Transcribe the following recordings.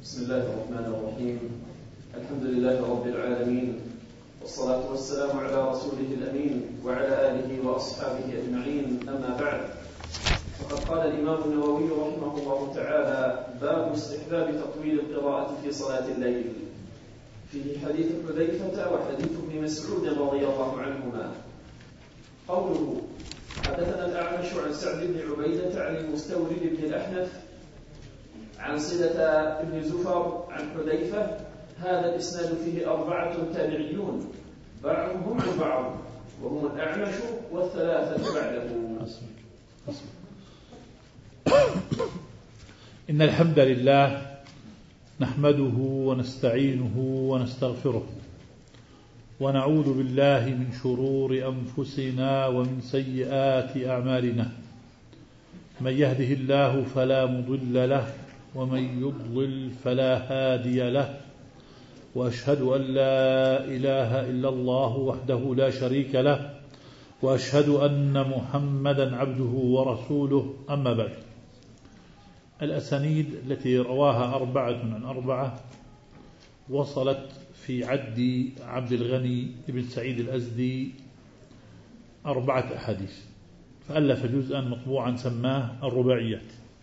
بسم الله الرحمن الرحيم. الحمد لله رب العالمين، والصلاة والسلام على رسوله الأمين وعلى آله وأصحابه أجمعين، أما بعد. فقد قال الإمام النووي رحمه الله تعالى: باب استحباب تطويل القراءة في صلاة الليل. فيه حديث حذيفة وحديث ابن مسعود رضي الله عنهما. قوله: حدثنا الأعمش عن سعد بن عبيدة عن المستورد بن الأحنف عن صلة بن زفر عن حذيفة. هذا الإسناد فيه 4 تابعيون، بعضهم عن بعض، وهم الأعمش والثلاثة بعده. إن الحمد لله نحمده ونستعينه ونستغفره، ونعوذ بالله من شرور أنفسنا ومن سيئات أعمالنا. من يهده الله فلا مضل له، ومن يضلل فلا هادي له، وأشهد أن لا إله إلا الله وحده لا شريك له، وأشهد أن محمدا عبده ورسوله. أما بعد، الأسانيد التي رواها 4 عن 4 وصلت في عد عبد الغني بن سعيد الأزدي 4 أحاديث، فألف جزءا مطبوعا سماه الرباعيات.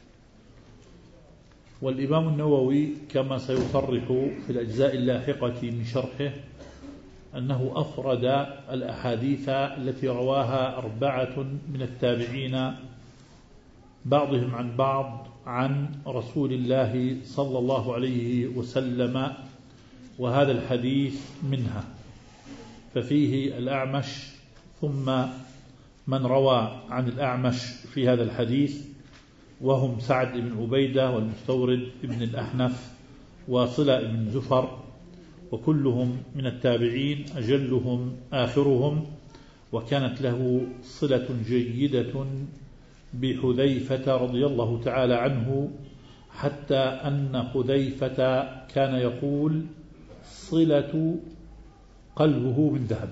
والإمام النووي كما سيصرح في الأجزاء اللاحقة من شرحه أنه أفرد الأحاديث التي رواها 4 من التابعين بعضهم عن بعض عن رسول الله صلى الله عليه وسلم، وهذا الحديث منها. ففيه الأعمش، ثم من روى عن الأعمش في هذا الحديث، وهم سعد بن عبيدة والمستورد بن الأحنف وصلة بن زفر، وكلهم من التابعين، أجلهم آخرهم، وكانت له صلة جيدة بحذيفة رضي الله تعالى عنه، حتى أن حذيفة كان يقول: صلة قلبه من ذهب.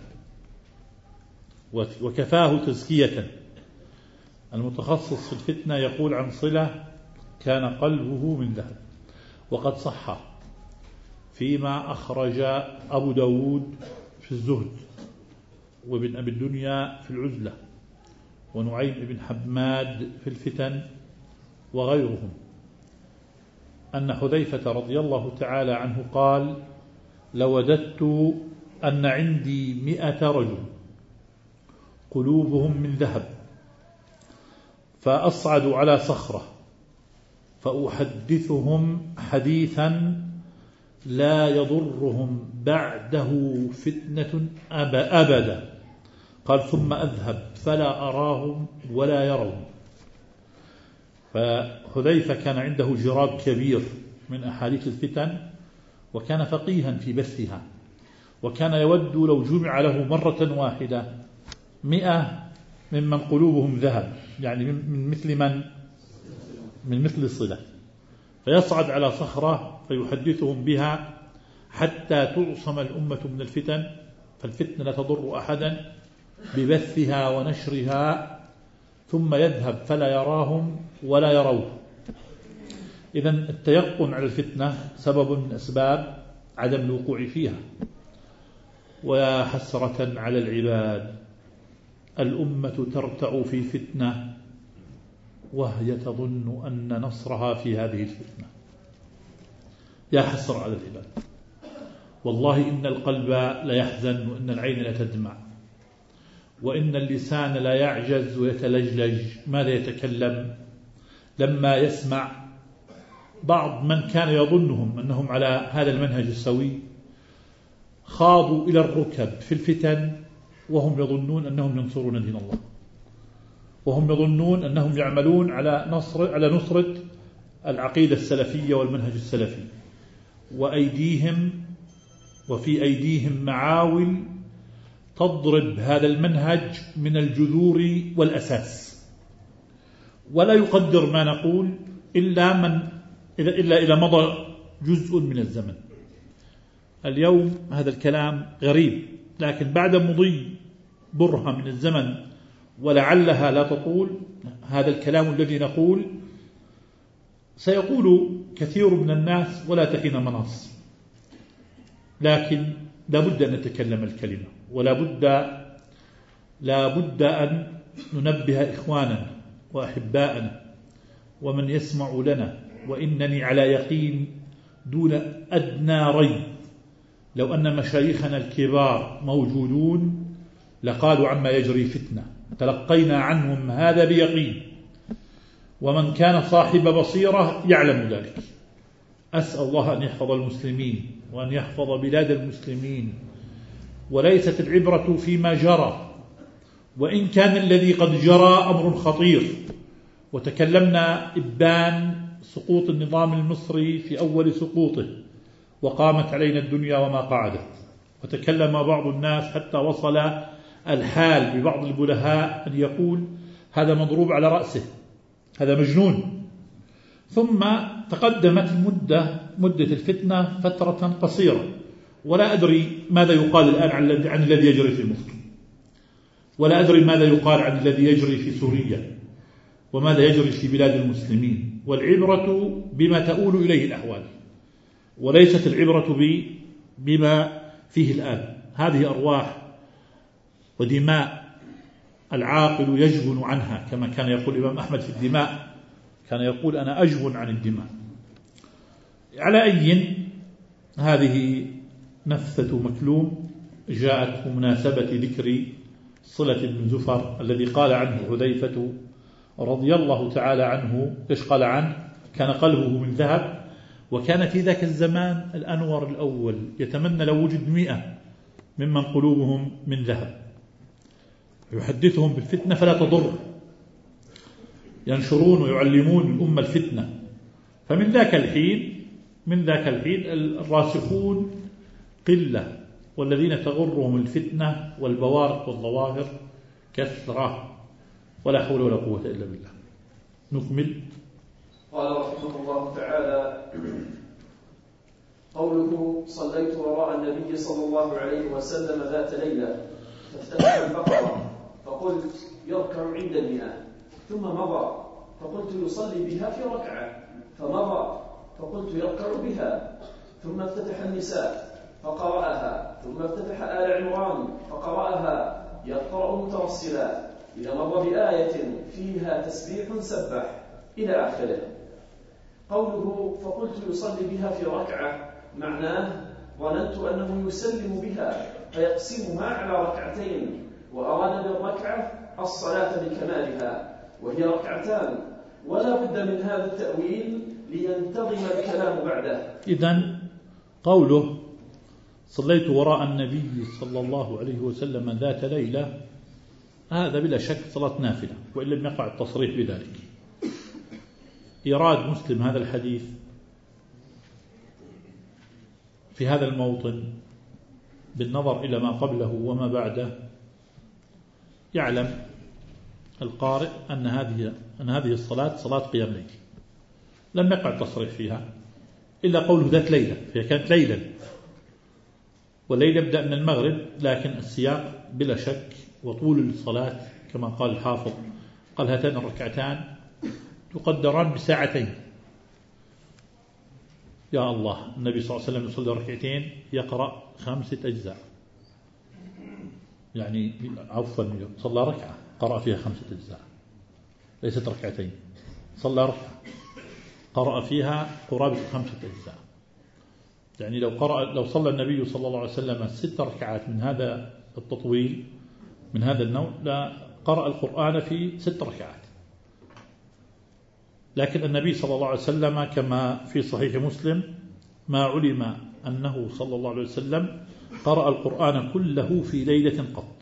وكفاه تزكية. المتخصص في الفتنة يقول عن صلة: كان قلبه من ذهب. وقد صح فيما أخرج أبو داود في الزهد، وابن أبي الدنيا في العزلة، ونعيم بن حماد في الفتن، وغيرهم، أن حذيفة رضي الله تعالى عنه قال: لوددت أن عندي 100 رجل قلوبهم من ذهب، فأصعد على صخرة فأحدثهم حديثا لا يضرهم بعده فتنة أبدا. قال: ثم أذهب فلا أراهم ولا يرون. فحذيفة كان عنده جراب كبير من أحاديث الفتن، وكان فقيها في بثها، وكان يود لو جمع له مرة واحدة 100 ممن قلوبهم ذهب، يعني من مثل الصلة، فيصعد على صخرة فيحدثهم بها حتى تعصم الأمة من الفتن، فالفتنة لا تضر أحدا ببثها ونشرها، ثم يذهب فلا يراهم ولا يروه. إذن التيقن على الفتنة سبب من أسباب عدم الوقوع فيها. ويا حسرة على العباد، الأمة ترتع في فتنة وهي تظن أن نصرها في هذه الفتنة. يا حسرة على العباد، والله إن القلب لا يحزن، وإن العين لا تدمع، وإن اللسان لا يعجز ويتلجلج. ماذا يتكلم لما يسمع بعض من كان يظنهم أنهم على هذا المنهج السوي خاضوا إلى الركب في الفتن، وهم يظنون أنهم ينصرون دين الله، وهم يظنون أنهم يعملون على نصرة العقيدة السلفية والمنهج السلفي، وفي أيديهم معاول تضرب هذا المنهج من الجذور والأساس. ولا يقدر ما نقول إلا إذا مضى جزء من الزمن. اليوم هذا الكلام غريب، لكن بعد مضي برهة من الزمن ولعلها لا تطول، هذا الكلام الذي نقول سيقول كثير من الناس ولا تحين مناص، لكن لا بد أن نتكلم الكلمة، لا بد أن ننبه إخواننا وأحباءنا ومن يسمع لنا، وإنني على يقين دون أدنى ريب لو أن مشايخنا الكبار موجودون لقالوا عما يجري فتنة، تلقينا عنهم هذا بيقين، ومن كان صاحب بصيرة يعلم ذلك. أسأل الله أن يحفظ المسلمين وأن يحفظ بلاد المسلمين، وليست العبرة فيما جرى، وإن كان الذي قد جرى أمر خطير. وتكلمنا إبان سقوط النظام المصري في أول سقوطه، وقامت علينا الدنيا وما قعدت، وتكلم بعض الناس حتى وصل الحال ببعض البلهاء أن يقول هذا مضروب على رأسه، هذا مجنون. ثم تقدمت مدة الفتنة فترة قصيرة، ولا أدري ماذا يقال الآن عن الذي يجري في مصر، ولا أدري ماذا يقال عن الذي يجري في سوريا، وماذا يجري في بلاد المسلمين. والعبرة بما تؤول إليه الأحوال، وليست العبرة بما فيه الآن. هذه أرواح ودماء العاقل يجبن عنها، كما كان يقول الإمام أحمد في الدماء، كان يقول أنا أجبن عن الدماء. على أي هذه نفثة مكلوم جاءت بمناسبة ذكر صلة بن زفر الذي قال عنه حذيفة رضي الله تعالى عنه، إيش قال عنه؟ كان قلبه من ذهب، وكان في ذاك الزمان الأنور الأول يتمنى لو وجد 100 ممن قلوبهم من ذهب يحدثهم بالفتنة فلا تضر، ينشرون ويعلمون الأمة الفتنة. فمن ذاك الحين الراسخون قلة، والذين تغرهم الفتنة والبوارق والظواهر كثرة، ولا حول ولا قوة إلا بالله. نكمل. قال رحمه الله تعالى: قوله صليت وراء النبي صلى الله عليه وسلم ذات ليلة فافتتح البقرة فقلت يركع عند 100، ثم مضى فقلت يصلي بها في ركعة، فمضى فقلت يركع بها، ثم افتتح النساء فقرأها، ثم افتتح آل عمران فقرأها يقرأ مترسلا إذا مر بآية فيها تسبيح سبح إلى آخره. قوله فقلت يصلي بها في ركعة معناه ظننت أنه يسلم بها فيقسمها على ركعتين، وأراد بالركعة الصلاة بكمالها وهي ركعتان، ولا بد من هذا التأويل لينتظم الكلام بعده. إذن قوله صليت وراء النبي صلى الله عليه وسلم ذات ليلة، هذا بلا شك صلاة نافلة، وإن لم يقع التصريح بذلك. إيراد مسلم هذا الحديث في هذا الموطن بالنظر إلى ما قبله وما بعده يعلم القارئ أن هذه الصلاة صلاة قيام ليل، لم يقع التصريح فيها إلا قوله ذات ليلة، فهي كانت ليلا، والليل يبدأ من المغرب، لكن السياق بلا شك وطول الصلاة كما قال الحافظ، قال هاتان الركعتان تقدران بساعتين. يا الله، النبي صلى الله عليه وسلم يصلي ركعتين يقرأ 5 أجزاء، يعني عفوا صلى ركعة قرأ فيها 5 أجزاء، ليست ركعتين، صلى ركعة قرأ فيها قرابة 5 أجزاء. يعني لو صلى النبي صلى الله عليه وسلم 6 ركعات من هذا التطويل من هذا النوع لا قرأ القرآن في 6 ركعات. لكن النبي صلى الله عليه وسلم كما في صحيح مسلم ما علم أنه صلى الله عليه وسلم قرأ القرآن كله في ليلة قط.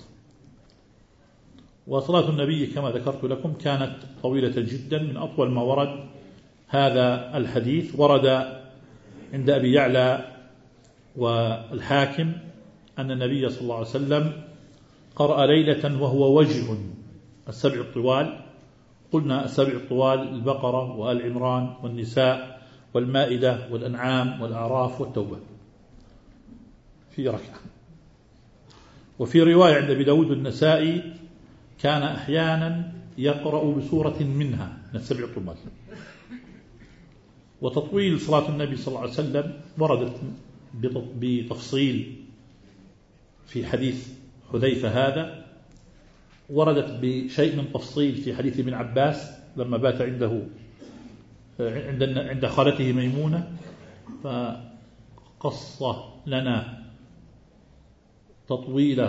وصلاة النبي كما ذكرت لكم كانت طويلة جدا، من أطول ما ورد هذا الحديث ورد عند أبي يعلى والحاكم أن النبي صلى الله عليه وسلم قرأ ليلة وهو وجه 7 الطوال. قلنا 7 الطوال البقرة وآل عمران والنساء والمائدة والأنعام والأعراف والتوبة في ركعة. وفي رواية عند أبي داود والنسائي كان أحيانا يقرأ بسورة منها من 7 الطوال. وتطويل صلاة النبي صلى الله عليه وسلم وردت بتفصيل في حديث حذيفة هذا، وردت بشيء من تفصيل في حديث ابن عباس لما بات عنده عند خالته ميمونة، فقص لنا تطويل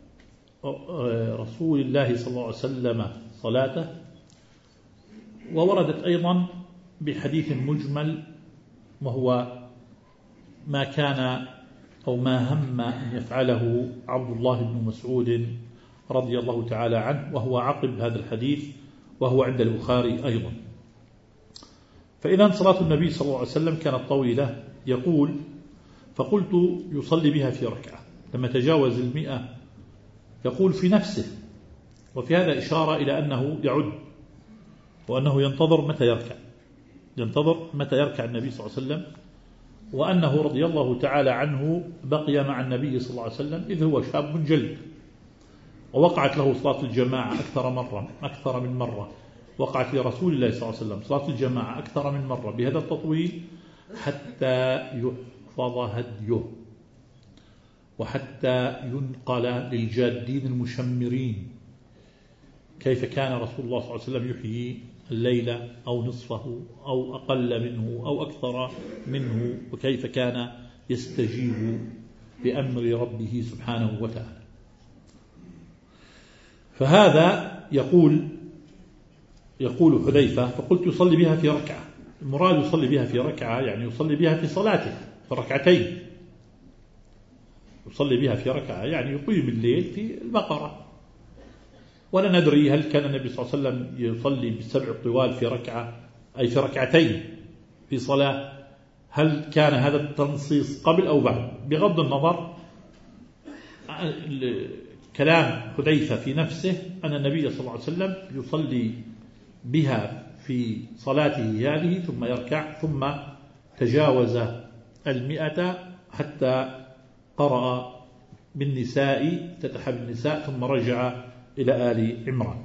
رسول الله صلى الله عليه وسلم صلاته. ووردت أيضا بحديث مجمل، وهو ما كان أو ما هم أن يفعله عبد الله بن مسعود رضي الله تعالى عنه، وهو عقب هذا الحديث، وهو عند البخاري أيضا. فإذا صلاة النبي صلى الله عليه وسلم كانت طويلة. يقول: فقلت يصلي بها في ركعة، لما تجاوز 100 يقول في نفسه، وفي هذا إشارة إلى أنه يعد، وأنه ينتظر متى يركع النبي صلى الله عليه وسلم، وأنه رضي الله تعالى عنه بقي مع النبي صلى الله عليه وسلم إذ هو شاب جلد، ووقعت له صلاة الجماعة أكثر من مرة، وقعت لرسول الله صلى الله عليه وسلم صلاة الجماعة أكثر من مرة بهذا التطويل حتى يحفظ هديه، وحتى ينقل للجادين المشمرين كيف كان رسول الله صلى الله عليه وسلم يحيي الليلة أو نصفه أو أقل منه أو أكثر منه، وكيف كان يستجيب بأمر ربه سبحانه وتعالى. فهذا يقول حذيفة: فقلت يصلي بها في ركعة. المراد يصلي بها في ركعة يعني يصلي بها في صلاته في ركعتين، يصلي بها في ركعة يعني يقيم الليل في البقرة. ولا ندري هل كان النبي صلى الله عليه وسلم يصلي بالسبع الطوال في ركعة، أي في ركعتين في صلاة، هل كان هذا التنصيص قبل أو بعد؟ بغض النظر، كلام حذيفة في نفسه أن النبي صلى الله عليه وسلم يصلي بها في صلاته هذه ثم يركع، ثم تجاوز 100 حتى قرأ بالنساء، افتتح بالنساء ثم رجع إلى آل عمران.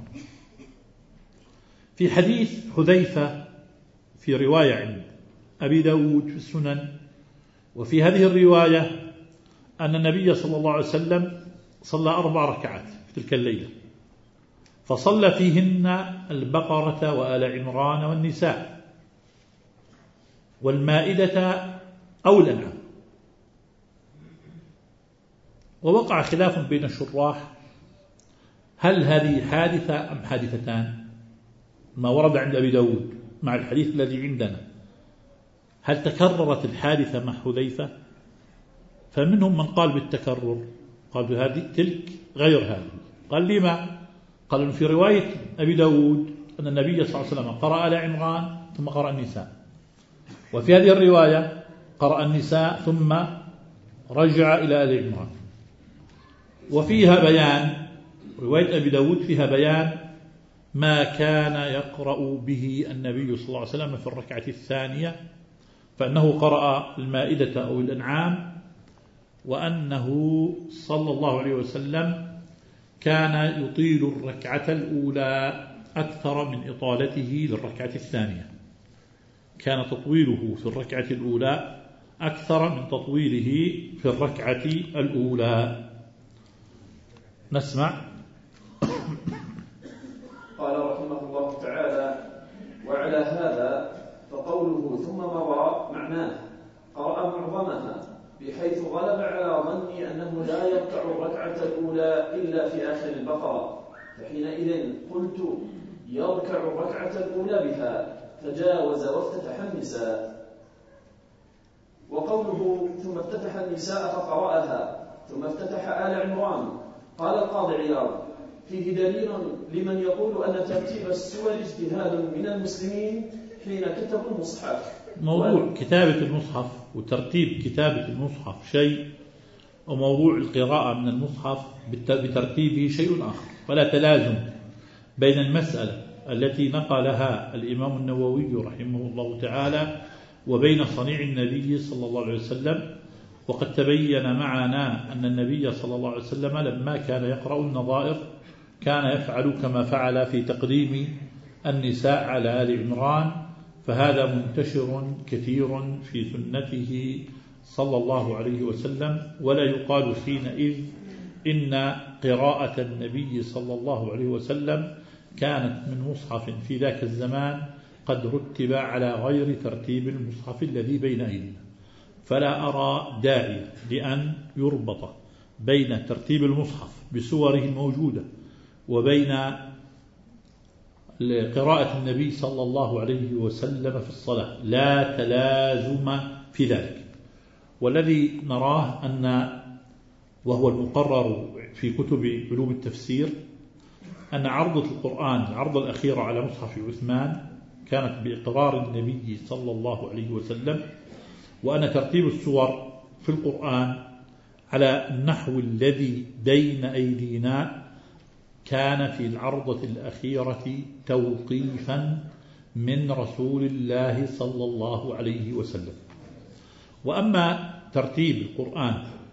في حديث حذيفة في رواية عند أبي داود في السنن، وفي هذه الرواية أن النبي صلى الله عليه وسلم صلى 4 ركعات في تلك الليلة، فصلى فيهن البقرة وآل عمران والنساء والمائدة أو الأنعام. ووقع خلاف بين الشراح هل هذه حادثة أم حادثتان؟ ما ورد عند أبي داود مع الحديث الذي عندنا، هل تكررت الحادثة مع حذيفة؟ فمنهم من قال بالتكرر، قال هذه تلك غير هذه. قال لما؟ قال في رواية أبي داود أن النبي صلى الله عليه وسلم قرأ آل عمران ثم قرأ النساء، وفي هذه الرواية قرأ النساء ثم رجع إلى آل عمران. وفيها بيان، رواية أبي داود فيها بيان ما كان يقرأ به النبي صلى الله عليه وسلم في الركعة الثانية، فأنه قرأ المائدة أو الأنعام، وأنه صلى الله عليه وسلم كان يطيل الركعة الأولى أكثر من إطالته للركعة الثانية، كان تطويله في الركعة الأولى أكثر من تطويله في الركعة الأولى. نسمع. قال رحمه الله تعالى: وعلى هذا فقوله ثم مضى معناه قرأ معظمها، بحيث غلب على ظني أنه لا يركع الركعة الأولى إلا في آخر البقرة، فحينئذ قلت يركع الركعة الأولى بها، فجاوز وافتتح النساء. وقوله ثم افتتح النساء فقرأها ثم افتتح آل عمران، قال القاضي عياض: فيه دليل لمن يقول أن ترتيب السور اجتهاد من المسلمين حين كتبوا المصحف. موضوع كتابة المصحف وترتيب كتابة المصحف شيء، وموضوع القراءة من المصحف بترتيبه شيء آخر، فلا تلازم بين المسألة التي نقلها الإمام النووي رحمه الله تعالى وبين صنيع النبي صلى الله عليه وسلم. وقد تبين معنا أن النبي صلى الله عليه وسلم لما كان يقرأ النظائر كان يفعل كما فعل في تقديم النساء على آل عمران، فهذا منتشر كثير في سنته صلى الله عليه وسلم. ولا يقال حينئذ إن قراءة النبي صلى الله عليه وسلم كانت من مصحف في ذاك الزمان قد رتب على غير ترتيب المصحف الذي بين أيدينا. فلا أرى داعي لأن يربط بين ترتيب المصحف بسوره الموجودة وبين قراءة النبي صلى الله عليه وسلم في الصلاة، لا تلازم في ذلك. والذي نراه أن وهو المقرر في كتب علوم التفسير أن عرضة القرآن العرضة الأخيرة على مصحف عثمان كانت بإقرار النبي صلى الله عليه وسلم، وأن ترتيب السور في القرآن على النحو الذي بين أيدينا كان في العرضة الأخيرة توقيفا من رسول الله صلى الله عليه وسلم. وأما ترتيب القرآن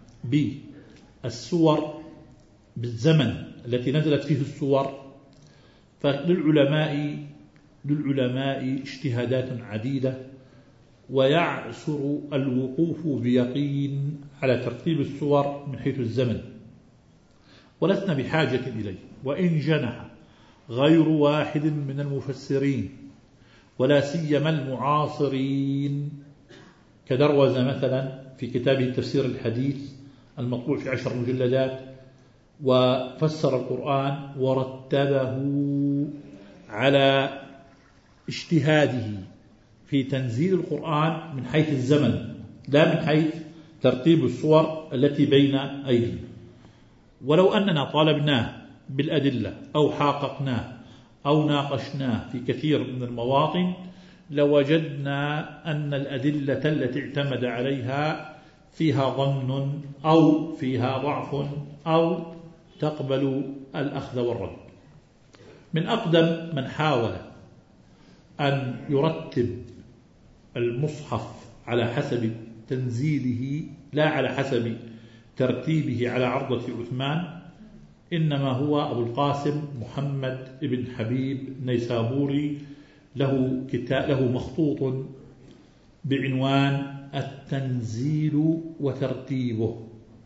بالسور بالزمن التي نزلت فيه السور فللعلماء اجتهادات عديدة، ويعسر الوقوف بيقين على ترتيب السور من حيث الزمن، ولسنا بحاجة إليه. وإن جنح غير واحد من المفسرين ولا سيما المعاصرين كدروز مثلا في كتابه التفسير الحديث المطبوع في 10 مجلدات، وفسر القرآن ورتبه على اجتهاده في تنزيل القرآن من حيث الزمن لا من حيث ترتيب الصور التي بين أيدينا. ولو أننا طالبناه بالأدلة أو حققناه أو ناقشناه في كثير من المواطن لوجدنا أن الأدلة التي اعتمد عليها فيها ظن أو فيها ضعف أو تقبل الأخذ والرد. من أقدم من حاول أن يرتب المصحف على حسب تنزيله لا على حسب ترتيبه على عرضة عثمان إنما هو أبو القاسم محمد بن حبيب نيسابوري، له مخطوط بعنوان التنزيل وترتيبه،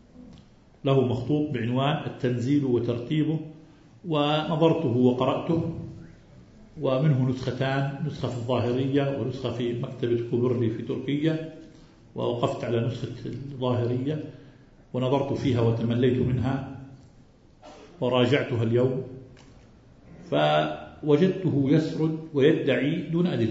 ونظرته وقرأته، ومنه نسختان، نسخة في الظاهرية ونسخة في مكتبة كوبرلي في تركيا، ووقفت على نسخة الظاهرية ونظرت فيها وتمليت منها وراجعتها اليوم، فوجدته يسرد ويدعي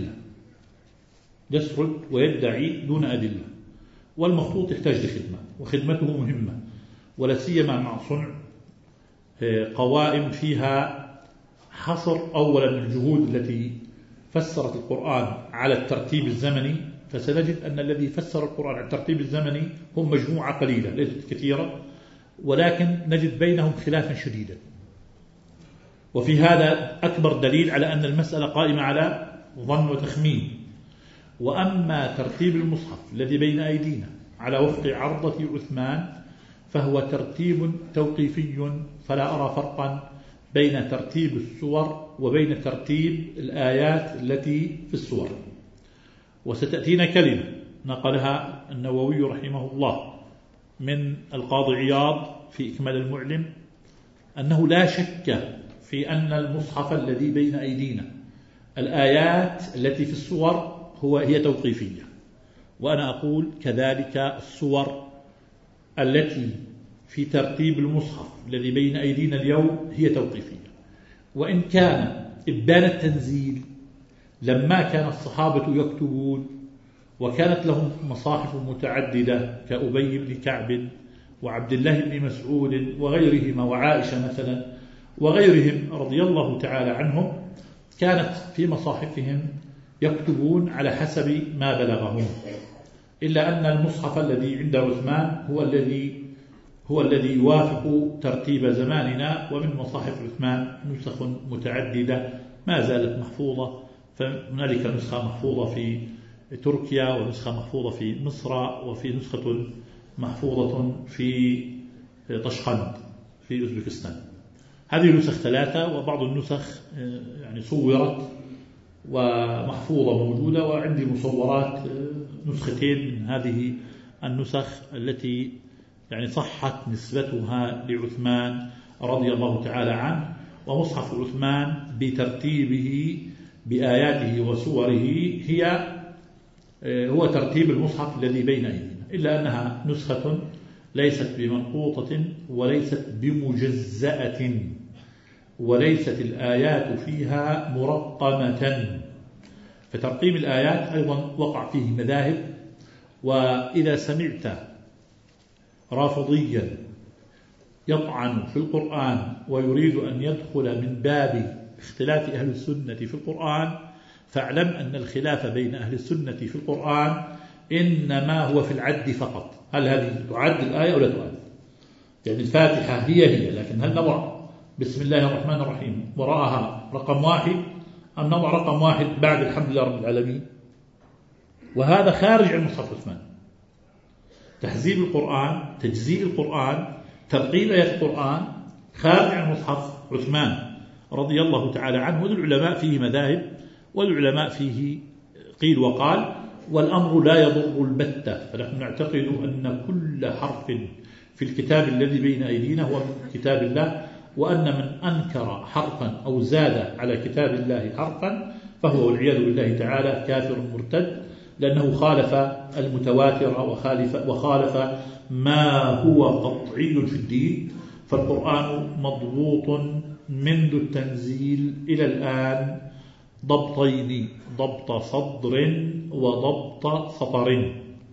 دون أدلة، والمخطوط يحتاج لخدمة، وخدمته مهمة، ولا سيما مع صنع قوائم فيها حصر أولا الجهود التي فسرت القرآن على الترتيب الزمني. فسنجد أن الذي فسر القرآن على الترتيب الزمني هم مجموعة قليلة ليست كثيرة، ولكن نجد بينهم خلافا شديدا، وفي هذا أكبر دليل على أن المسألة قائمة على ظن وتخمين. وأما ترتيب المصحف الذي بين أيدينا على وفق عرضة عثمان فهو ترتيب توقيفي، فلا أرى فرقا بين ترتيب السور وبين ترتيب الآيات التي في السور. وستأتينا كلمة نقلها النووي رحمه الله من القاضي عياض في إكمال المعلم أنه لا شك في أن المصحف الذي بين أيدينا الآيات التي في السور هي توقيفية، وأنا أقول كذلك السور التي في ترتيب المصحف الذي بين أيدينا اليوم هي توقيفية. وإن كان إبان التنزيل لما كان الصحابة يكتبون وكانت لهم مصاحف متعددة كأبي بن كعب وعبد الله بن مسعود وغيرهما وعائشة مثلا وغيرهم رضي الله تعالى عنهم، كانت في مصاحفهم يكتبون على حسب ما بلغهم، إلا أن المصحف الذي عند عثمان هو الذي يوافق ترتيب زماننا. ومن مصاحف عثمان نسخ متعددة ما زالت محفوظة، فهنالك نسخة محفوظة في تركيا ونسخة محفوظة في مصر وفي نسخة محفوظة في طشقند في أوزبكستان. هذه نسخ 3، وبعض النسخ يعني صورت ومحفوظة موجودة، وعندي مصورات نسختين من هذه النسخ التي يعني صحت نسبتها لعثمان رضي الله تعالى عنه. ومصحف عثمان بترتيبه بآياته وسوره هو ترتيب المصحف الذي بين أيدينا، إلا أنها نسخة ليست بمنقوطة وليست بمجزأة، وليست الآيات فيها مرقمة. فترقيم الآيات أيضا وقع فيه مذاهب. وإذا سمعت رافضيا يطعن في القرآن ويريد أن يدخل من باب اختلاف أهل السنة في القرآن، فاعلم أن الخلاف بين أهل السنة في القرآن إنما هو في العد فقط. هل هذه تعد الآية أو لا تعد؟ يعني الفاتحة هي لكن هل نضع بسم الله الرحمن الرحيم وراءها رقم 1 أم نضع رقم 1 بعد الحمد لله رب العالمين؟ وهذا خارج عن مصحف عثمان. تحزيب القرآن، تجزيء القرآن، ترقيم آيات القرآن خارج عن مصحف عثمان رضي الله تعالى عنه. والعلماء فيه مذاهب، والعلماء فيه قيل وقال، والأمر لا يضر البتة. فنحن نعتقد أن كل حرف في الكتاب الذي بين أيدينا هو من كتاب الله، وأن من أنكر حرفا أو زاد على كتاب الله حرفا فهو والعياذ بالله تعالى كافر مرتد، لأنه خالف المتواتر وخالف ما هو قطعي في الدين. فالقرآن مضبوط منذ التنزيل إلى الآن ضبطين: ضبط صدر وضبط سطر.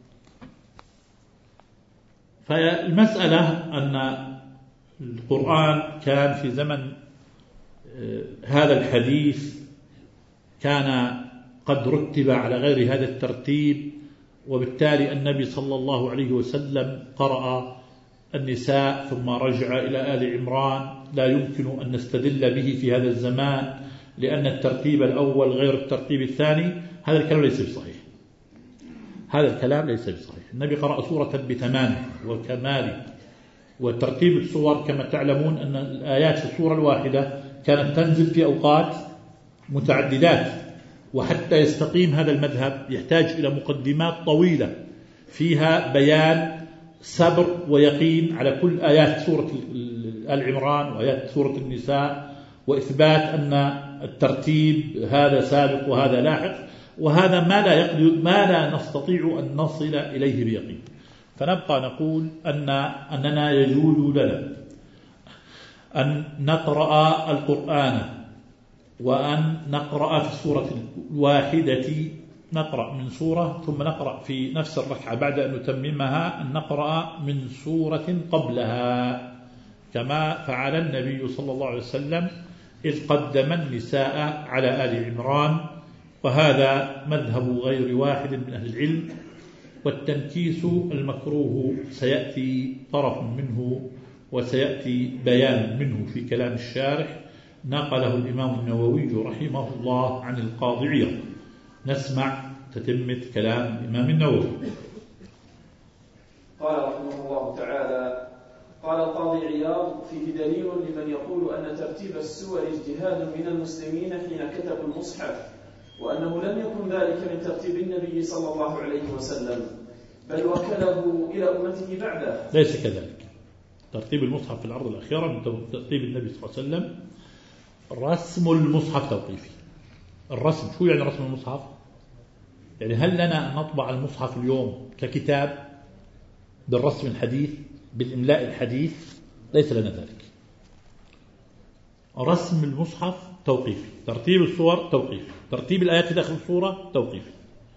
فالمسألة أن القرآن كان في زمن هذا الحديث كان قد رتب على غير هذا الترتيب، وبالتالي النبي صلى الله عليه وسلم قرأ النساء ثم رجع إلى آل عمران. لا يمكن أن نستدل به في هذا الزمان لأن الترتيب الأول غير الترتيب الثاني. هذا الكلام ليس بصحيح، هذا الكلام ليس بصحيح. النبي قرأ سورة بتمامه وكماله. وترتيب السور كما تعلمون أن الآيات في السورة الواحدة كانت تنزل في أوقات متعددات، وحتى يستقيم هذا المذهب يحتاج إلى مقدمات طويلة فيها بيان صبر ويقين على كل آيات سورة آل عمران وآيات سورة النساء، وإثبات أن الترتيب هذا سابق وهذا لاحق، وهذا ما لا نستطيع أن نصل إليه بيقين. فنبقى نقول أننا يجوز لنا أن نقرأ القرآن وأن نقرأ في السورة الواحدة، نقرأ من سورة ثم نقرأ في نفس الركعة بعد أن نتممها أن نقرأ من سورة قبلها، كما فعل النبي صلى الله عليه وسلم إذ قدم النساء على آل عمران. وهذا مذهب غير واحد من أهل العلم. والتنكيس المكروه سيأتي طرف منه وسيأتي بيان منه في كلام الشارح، نقله الإمام النووي رحمه الله عن القاضي عياض. نسمع تتمة كلام الإمام النووي. قال رحمه الله تعالى: قال القاضي عياض: فيه دليل لمن يقول أن ترتيب السور اجتهاد من المسلمين حين كتبوا المصحف، وأنه لم يكن ذلك من ترتيب النبي صلى الله عليه وسلم، بل وكله إلى أمته بعده. ليس كذلك. ترتيب المصحف في العرض الأخيرة من ترتيب النبي صلى الله عليه وسلم. رسم المصحف توقيفي. الرسم شو يعني رسم المصحف؟ يعني هل لنا أن نطبع المصحف اليوم ككتاب بالرسم الحديث بالإملاء الحديث؟ ليس لنا ذلك. رسم المصحف توقيفي، ترتيب الصور توقيفي، ترتيب الآيات في داخل الصورة توقيفي،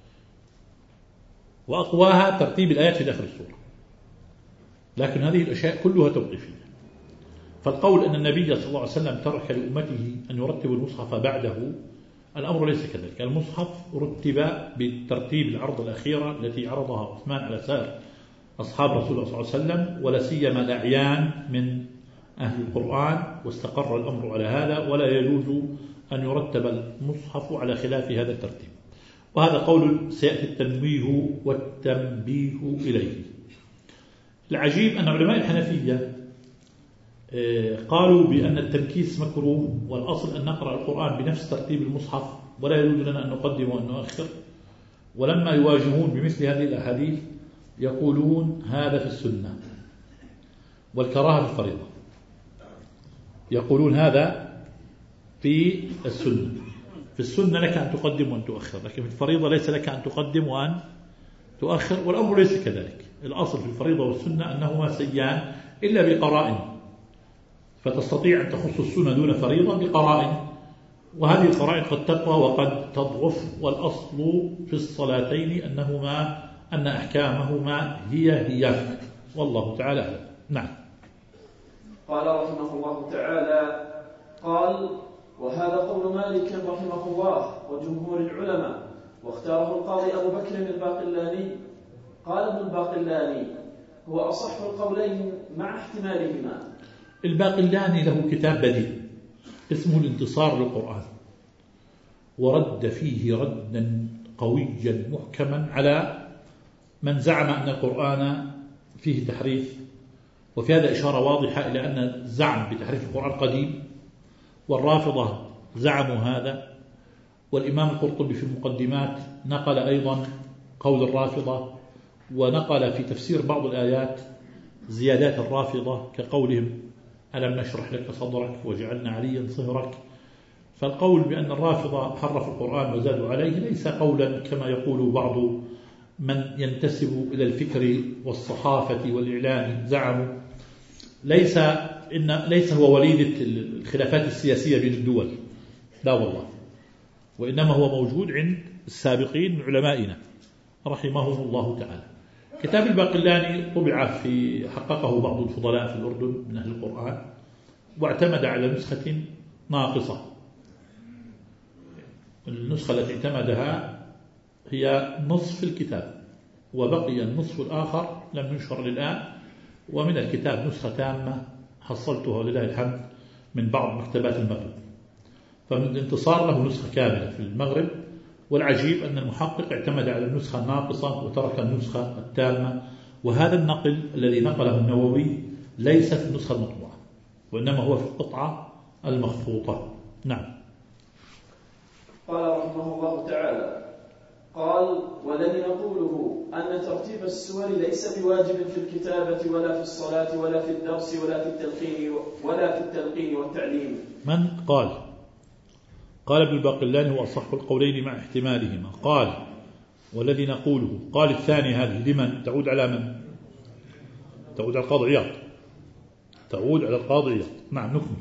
وأقواها ترتيب الآيات في داخل الصورة. لكن هذه الأشياء كلها توقيفية. فالقول أن النبي صلى الله عليه وسلم ترك لأمته أن يرتب المصحف بعده، الأمر ليس كذلك. المصحف رتب بالترتيب العرض الأخيرة التي عرضها عثمان على سائر أصحاب رسول الله صلى الله عليه وسلم، ولا سيما الأعيان من أهل القرآن، واستقر الأمر على هذا، ولا يجوز أن يرتب المصحف على خلاف هذا الترتيب. وهذا قول سيأتي التنويه والتنبيه إليه. العجيب أن علماء الحنفية قالوا بأن التنكيس مكروه، والأصل أن نقرأ القرآن بنفس ترتيب المصحف ولا يجوز لنا أن نقدم وأن نؤخر. ولما يواجهون بمثل هذه الأحاديث يقولون هذا في السنة، والكراهة في الفريضة. يقولون هذا في السنة، في السنة لك أن تقدم وأن تؤخر، لكن في الفريضة ليس لك أن تقدم وأن تؤخر. والأمر ليس كذلك. الأصل في الفريضة والسنة أنهما سيان إلا بقرائن، فتستطيع أن تخص السنة دون فريضة بقرائن، وهذه القرائن قد تقوى وقد تضعف. والأصل في الصلاتين أن أحكامهما هي والله تعالى أعلم. نعم. قال رحمه الله تعالى: قال: وهذا قول مالك رحمه الله وجمهور العلماء، واختاره القاضي أبو بكر الباقلاني. قال ابن الباقلاني: هو أصح القولين مع احتمالهما. الباقلاني له كتاب بديع اسمه الانتصار للقرآن، ورد فيه ردا قويا محكما على من زعم أن القرآن فيه تحريف. وفي هذا إشارة واضحة إلى أن الزعم بتحريف القرآن قديم، والرافضة زعموا هذا. والإمام القرطبي في المقدمات نقل أيضا قول الرافضة، ونقل في تفسير بعض الآيات زيادات الرافضة كقولهم: ألم نشرح لك صدرك وجعلنا عليا صهرك. فالقول بأن الرافضة حرف القرآن وزادوا عليه ليس قولا كما يقول بعض من ينتسب إلى الفكر والصحافة والإعلام. زعموا ليس هو وليد الخلافات السياسية بين الدول، لا والله، وإنما هو موجود عند السابقين من علمائنا رحمهم الله تعالى. كتاب الباقلاني طبع حققه بعض الفضلاء في الأردن من أهل القرآن، واعتمد على نسخة ناقصة. النسخة التي اعتمدها هي نصف الكتاب، وبقي النصف الآخر لم ينشر للآن. ومن الكتاب نسخة تامة حصلتها لله الحمد من بعض مكتبات المغرب. فمن الانتصار له نسخة كاملة في المغرب. والعجيب أن المحقق اعتمد على النسخة الناقصة وترك النسخة التامة. وهذا النقل الذي نقله النووي ليس في النسخة المطبوعة، وإنما هو في القطعة المخطوطة. نعم. قال رحمه الله تعالى: قال: والذي نقوله أن ترتيب السور ليس بواجب في الكتابة ولا في الصلاة ولا في الدرس ولا في التلقين والتعليم. من قال؟ قال ابن الباقلاني: هو أصح القولين مع احتمالهما. قال: والذي نقوله. قال الثاني هذه لمن تعود؟ على من؟ تعود على القاضي عياض. تعود على القاضي عياض. نعم، نكمل.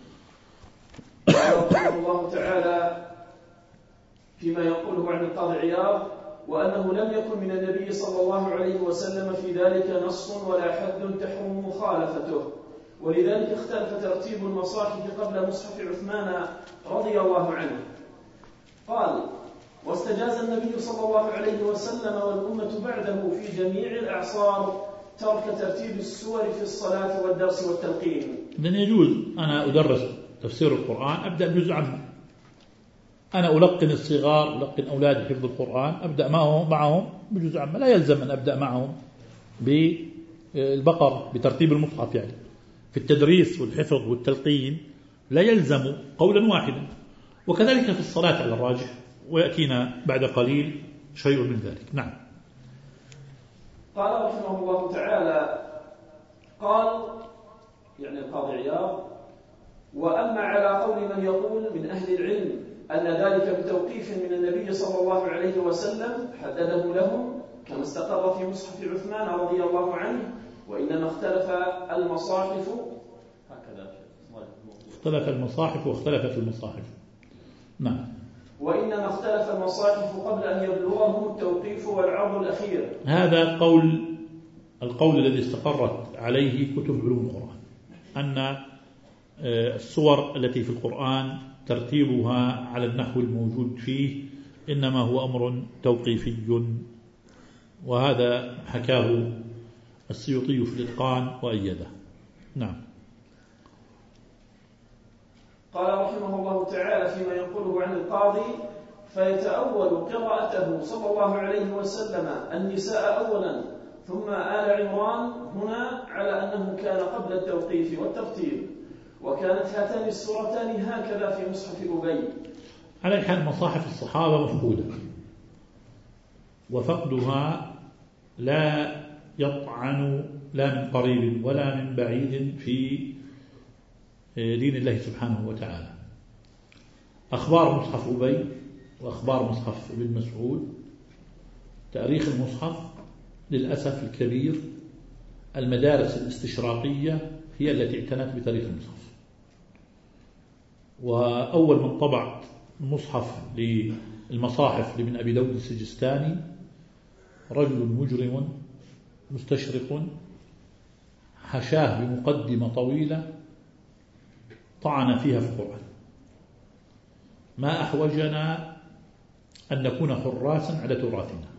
قال رحمه الله تعالى فيما يقوله عن القاضي عياض: وأنه لم يكن من النبي صلى الله عليه وسلم في ذلك نص ولا حد تحرم مخالفته، ولذلك اختلف ترتيب المصاحف قبل مصحف عثمان رضي الله عنه. قال: واستجاز النبي صلى الله عليه وسلم والأمة بعده في جميع الأعصار ترك ترتيب السور في الصلاة والدرس والتلقين. إذن يجوز أنا أدرس تفسير القرآن أبدأ بجزء عنه. أنا ألقن الصغار، ألقن أولادي حفظ القرآن، أبدأ معهم بجزء عام. لا يلزم أن أبدأ معهم بالبقرة بترتيب المصحف. يعني في التدريس والحفظ والتلقين لا يلزم قولا واحدا. وكذلك في الصلاة على الراجح، ويأتينا بعد قليل شيء من ذلك. نعم. قال رحمه الله تعالى: قال يعني القاضي عياض: وأما على قول من يقول من أهل العلم أن ذلك بتوقيف من النبي صلى الله عليه وسلم حدده لهم كما استقر في مصحف عثمان رضي الله عنه، وإنما اختلف المصاحف. هكذا اختلف المصاحف واختلفت المصاحف. نعم. وإنما اختلف المصاحف قبل أن يبلغهم التوقيف والعرض الأخير. هذا القول الذي استقرت عليه كتب علوم القرآن، أن السور التي في القرآن ترتيبها على النحو الموجود فيه إنما هو أمر توقيفي، وهذا حكاه السيوطي في الإتقان وأيده. نعم. قال رحمه الله تعالى فيما يقوله عن القاضي: فيتأول قراءته صلى الله عليه وسلم النساء أولا ثم آل عمران هنا على أنه كان قبل التوقيف والترتيب، وكانت هاتان السورتان هكذا في مصحف أبي. على حال مصاحف الصحابة مفقودة، وفقدها لا يطعن لا من قريب ولا من بعيد في دين الله سبحانه وتعالى. أخبار مصحف أبي وأخبار مصحف ابن مسعود، تاريخ المصحف للأسف الكبير المدارس الاستشراقية هي التي اعتنت بتاريخ المصحف. وأول من طبع المصحف للمصاحف لابن أبي داود السجستاني رجل مجرم مستشرق حشاه بمقدمة طويلة طعن فيها في القرآن. ما أحوجنا أن نكون حراسا على تراثنا.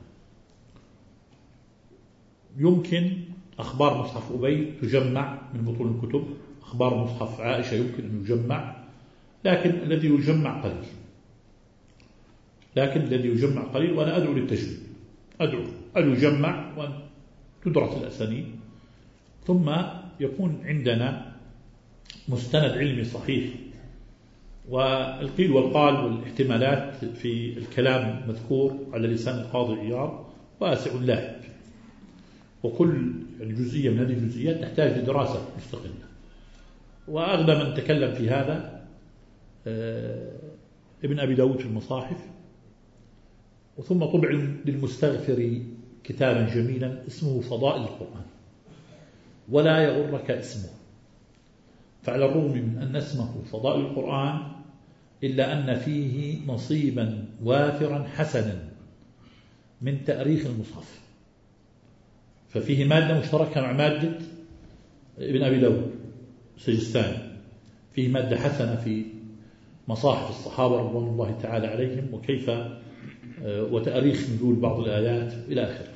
يمكن أخبار مصحف أبي تجمع من بطون الكتب، أخبار مصحف عائشة يمكن أن يجمع، لكن الذي يجمع قليل. وأنا أدعو للتجميع، أدعو أن يجمع وأن تدرس الأسانيد، ثم يكون عندنا مستند علمي صحيح. والقيل والقال والاحتمالات في الكلام المذكور على لسان القاضي عياض واسع لاهب، وكل جزئية من هذه الجزئيات تحتاج لدراسة مستقلة. وأغلب من تكلم في هذا ابن أبي داود في المصاحف، وثم طبع للمستغفر كتابا جميلا اسمه فضائل القرآن، ولا يغرك اسمه، فعلى الرغم من أن اسمه فضائل القرآن إلا أن فيه نصيبا وافرا حسنا من تأريخ المصحف، ففيه مادة مشتركة مع مادة ابن أبي داود السجستاني، فيه مادة حسنة في مصاحف الصحابة رضوان الله تعالى عليهم وكيف وتأريخ نزول بعض الآيات إلى آخره.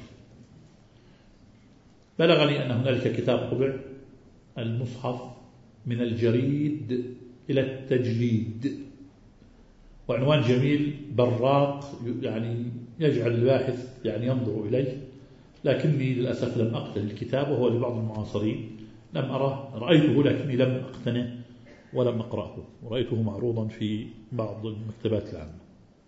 بلغني أن هنالك كتاب طبع المصحف من الجريد إلى التجليد، وعنوان جميل براق يعني يجعل الباحث يعني ينظر إليه، لكني للأسف لم أقتني الكتاب، وهو لبعض المعاصرين لم أره، رأيته لكني لم أقتنه ولم أقرأه، ورأيته معروضا في بعض المكتبات العامة.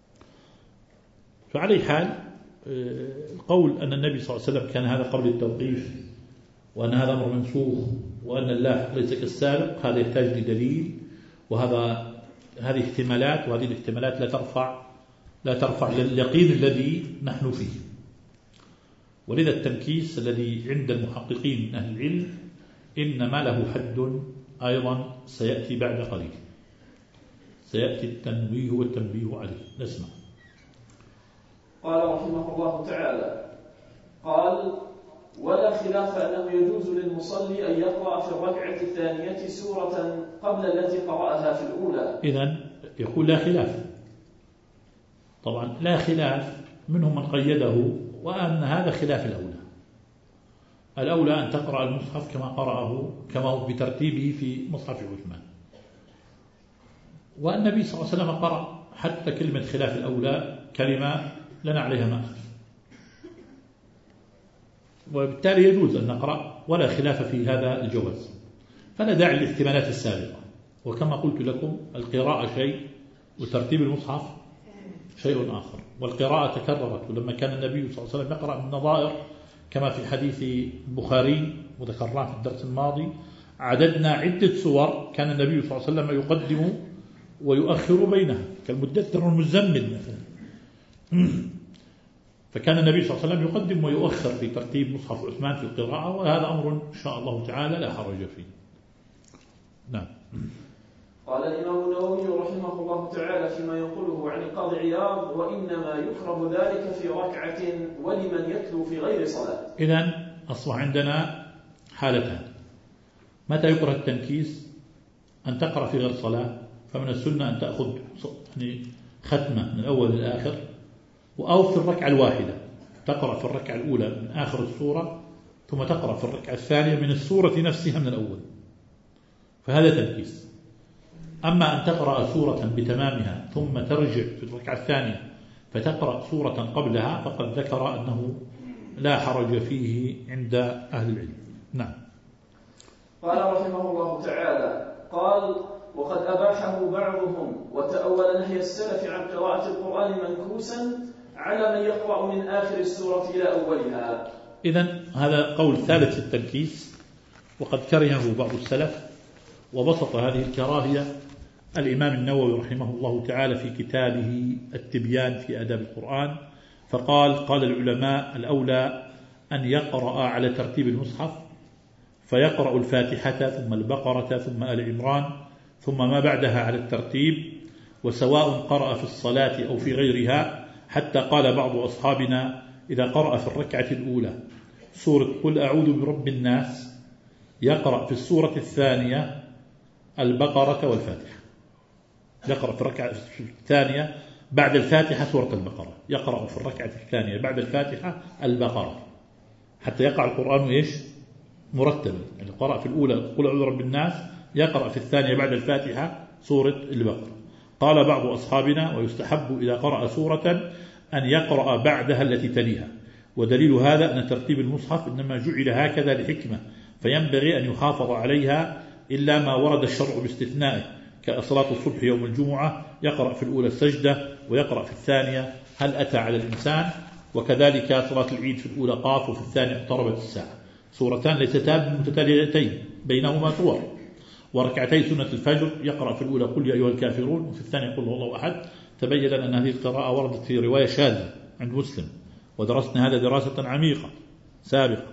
فعلى حال القول أن النبي صلى الله عليه وسلم كان هذا قبل التوقيف وأن هذا أمر منسوخ وأن اللاحق ليس كالسابق، هذا يحتاج لدليل، هذه احتمالات، وهذه الاحتمالات لا ترفع لليقين الذي نحن فيه. ولذا التنكيس الذي عند المحققين من أهل العلم إنما له حد أيضا سيأتي بعد قليل، سيأتي التنويه والتنبيه عليه. نسمع. قال رحمه الله تعالى: قال: ولا خلاف أنه يجوز للمصلي أن يقرأ في الركعة الثانية سورة قبل التي قرأها في الأولى. إذن يقول لا خلاف، طبعا لا خلاف، منهم من قيده وأن هذا خلاف الأولى أن تقرأ المصحف كما قرأه كما هو بترتيبه في مصحف عثمان. والنبي صلى الله عليه وسلم قرأ حتى كلمة خلاف الأولى كلمة لنا عليها مأخذ، وبالتالي يجوز أن نقرأ ولا خلاف في هذا الجواز، فلا داعي للاحتمالات السابقة. وكما قلت لكم القراءة شيء وترتيب المصحف شيء آخر، والقراءة تكررت، ولما كان النبي صلى الله عليه وسلم يقرأ من نظائر كما في حديث البخاري وذكرناه في الدرس الماضي، عددنا عدة سور كان النبي صلى الله عليه وسلم يقدم ويؤخر بينها، كالمدثر والمزمل مثلا. فكان النبي صلى الله عليه وسلم يقدم ويؤخر في ترتيب مصحف عثمان في القراءة، وهذا أمر إن شاء الله تعالى لا حرج فيه. نعم. قال الإمام النووي رحمه الله تعالى فيما يقوله عن القاضي عياض: وإنما يكره ذلك في ركعة ولمن يتلو في غير صلاة. إذن أصبح عندنا حالتان: متى يكره التنكيس؟ أن تقرأ في غير صلاة، فمن السنة أن تأخذ ختمة من الأول للآخر، أو في الركعة الواحدة تقرأ في الركعة الأولى من آخر السورة، ثم تقرأ في الركعة الثانية من السورة نفسها من الأول، فهذا تنكيس. أما أن تقرأ سورة بتمامها ثم ترجع في الركعة الثانية فتقرأ سورة قبلها، فقد ذكر أنه لا حرج فيه عند أهل العلم. نعم. قال رحمه الله تعالى: قال: وقد أباحه بعضهم وتأول نهي السلف عن قراءة القرآن منكوسا على من يقرأ من آخر السورة إلى أولها. إذن هذا قول ثالث في التنكيس، وقد كرهه بعض السلف، وبسط هذه الكراهية الإمام النووي رحمه الله تعالى في كتابه التبيان في آداب القرآن، فقال: قال العلماء الأولى أن يقرأ على ترتيب المصحف، فيقرأ الفاتحة ثم البقرة ثم آل عمران ثم ما بعدها على الترتيب، وسواء قرأ في الصلاة أو في غيرها، حتى قال بعض أصحابنا: إذا قرأ في الركعة الأولى سورة قل أعوذ برب الناس يقرأ في السورة الثانية البقرة والفاتحة، يقرأ في الركعة الثانية بعد الفاتحة سورة البقرة، يقرأ في الركعة الثانية بعد الفاتحة البقرة، حتى يقع القرآن إيش؟ مرتبا. يعني قرأ في الأولى قل أعوذ برب الناس، يقرأ في الثانية بعد الفاتحة سورة البقرة. قال بعض أصحابنا: ويستحب إذا قرأ سورة أن يقرأ بعدها التي تليها، ودليل هذا أن ترتيب المصحف إنما جعل هكذا لحكمة، فينبغي أن يحافظ عليها إلا ما ورد الشرع باستثنائه، كصلاة الصبح يوم الجمعة يقرأ في الأولى السجدة ويقرأ في الثانية هل أتى على الإنسان، وكذلك صلاة العيد في الأولى قاف وفي الثانية اقتربت الساعة، سورتان ليستان متتاليتين بينهما صور. وركعتي سنة الفجر يقرأ في الأولى قل يا أيها الكافرون وفي الثانية قل هو الله أحد. تبين أن هذه القراءة وردت في رواية شاذة عند مسلم، ودرسنا هذا دراسة عميقة سابقة.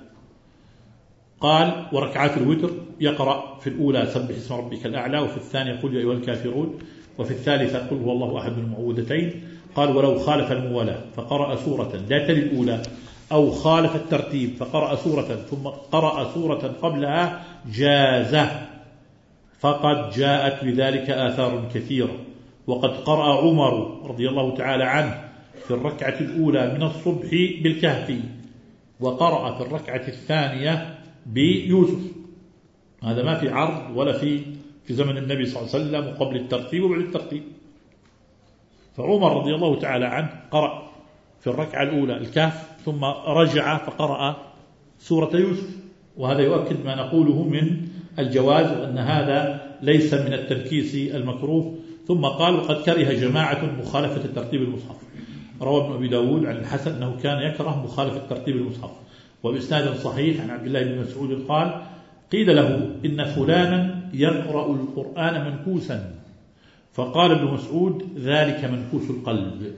قال: وركعات الوتر يقرأ في الأولى سبح اسم ربك الأعلى، وفي الثانية قل يا أيها الكافرون، وفي الثالثة قل هو الله أحد المعوذتين. قال: ولو خالف الموالاة فقرأ سورة لا تلي الأولى أو خالف الترتيب فقرأ سورة ثم قرأ سورة قبلها جازه، فقد جاءت بذلك آثار كثيرة. وقد قرأ عمر رضي الله تعالى عنه في الركعة الأولى من الصبح بالكهف، وقرأ في الركعة الثانية بيوسف. هذا ما في عرض ولا في زمن النبي صلى الله عليه وسلم، وقبل الترتيب وبعد الترتيب. فعمر رضي الله تعالى عنه قرأ في الركعة الأولى الكهف ثم رجع فقرأ سورة يوسف، وهذا يؤكد ما نقوله من الجواز، وأن هذا ليس من التنكيس المكروه. ثم قال: وقد كره جماعة مخالفة ترتيب المصحف. روى ابن أبي داود عن الحسن أنه كان يكره مخالفة ترتيب المصحف، وبإسناد صحيح عن عبد الله بن مسعود قال: قيل له إن فلانا يقرأ القرآن منكوسا، فقال ابن مسعود: ذلك منكوس القلب.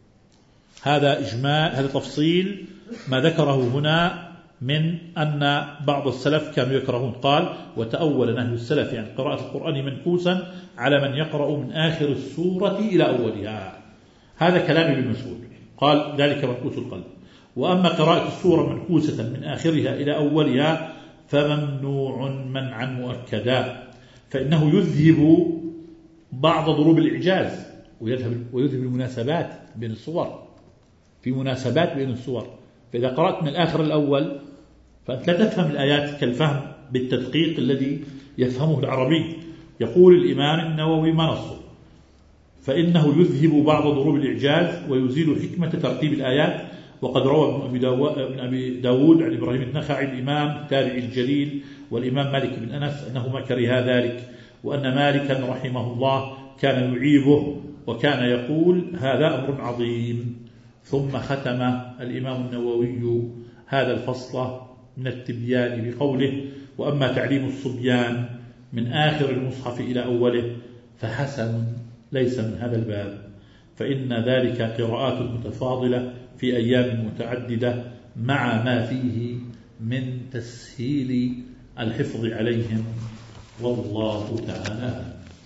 هذا إجمال، هذا تفصيل ما ذكره هنا من أن بعض السلف كانوا يكرهون. قال: وتأول نهي السلف عن قراءة القرآن منكوسا على من يقرأ من آخر السورة إلى أولها. هذا كلام ابن مسعود، قال ذلك منكوس القلب. وأما قراءة السورة منكوسة من آخرها إلى أولها فممنوع منعا مؤكدا، فإنه يذهب بعض ضروب الإعجاز، ويذهب المناسبات بين الصور، في مناسبات بين الصور. فإذا قرأت من الآخر الأول فأنت لا تفهم الآيات كالفهم بالتدقيق الذي يفهمه العربي. يقول الإمام النووي ما نصه، فإنه يذهب بعض ضروب الإعجاز ويزيل حكمة ترتيب الآيات. وقد روى ابن أبي داود عن إبراهيم النخعي الإمام التابعي الجليل والإمام مالك بن أنس أنهما كرها ذلك، وأن مالكا رحمه الله كان يعيبه وكان يقول: هذا أمر عظيم. ثم ختم الإمام النووي هذا الفصل من التبيان بقوله: وأما تعليم الصبيان من آخر المصحف إلى أوله فحسن ليس من هذا الباب، فإن ذلك قراءات متفاضلة في أيام متعددة مع ما فيه من تسهيل الحفظ عليهم، والله تعالى.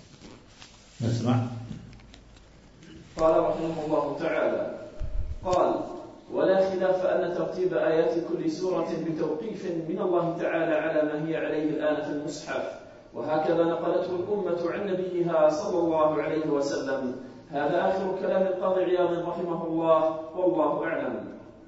نسمع. قال رحمه الله تعالى: قال: ولا خلاف أن ترتيب آيات كل سورة بتوقيف من الله تعالى على ما هي عليه الآن في المصحف، وهكذا نقلته الأمة عن نبيها صلى الله عليه وسلم. هذا آخر كلام القاضي عياض رحمه الله، والله أعلم.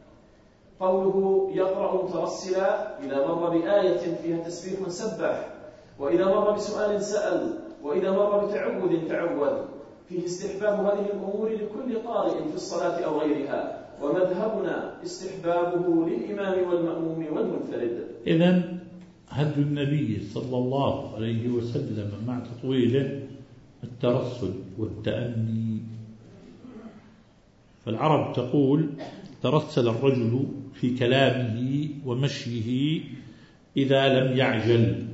قوله: يقرأ مترسلا إذا مر بآية فيها تسبيح سبح، وإذا مر بسؤال سأل، وإذا مر بتعوذ تعوذ، فيه استحباب هذه الأمور لكل قارئ في الصلاة أو غيرها، ومذهبنا استحبابه للإمام والمأموم والمنفرد. إذن هدي النبي صلى الله عليه وسلم مع تطويله الترسل والتأني. فالعرب تقول ترسل الرجل في كلامه ومشيه إذا لم يعجل،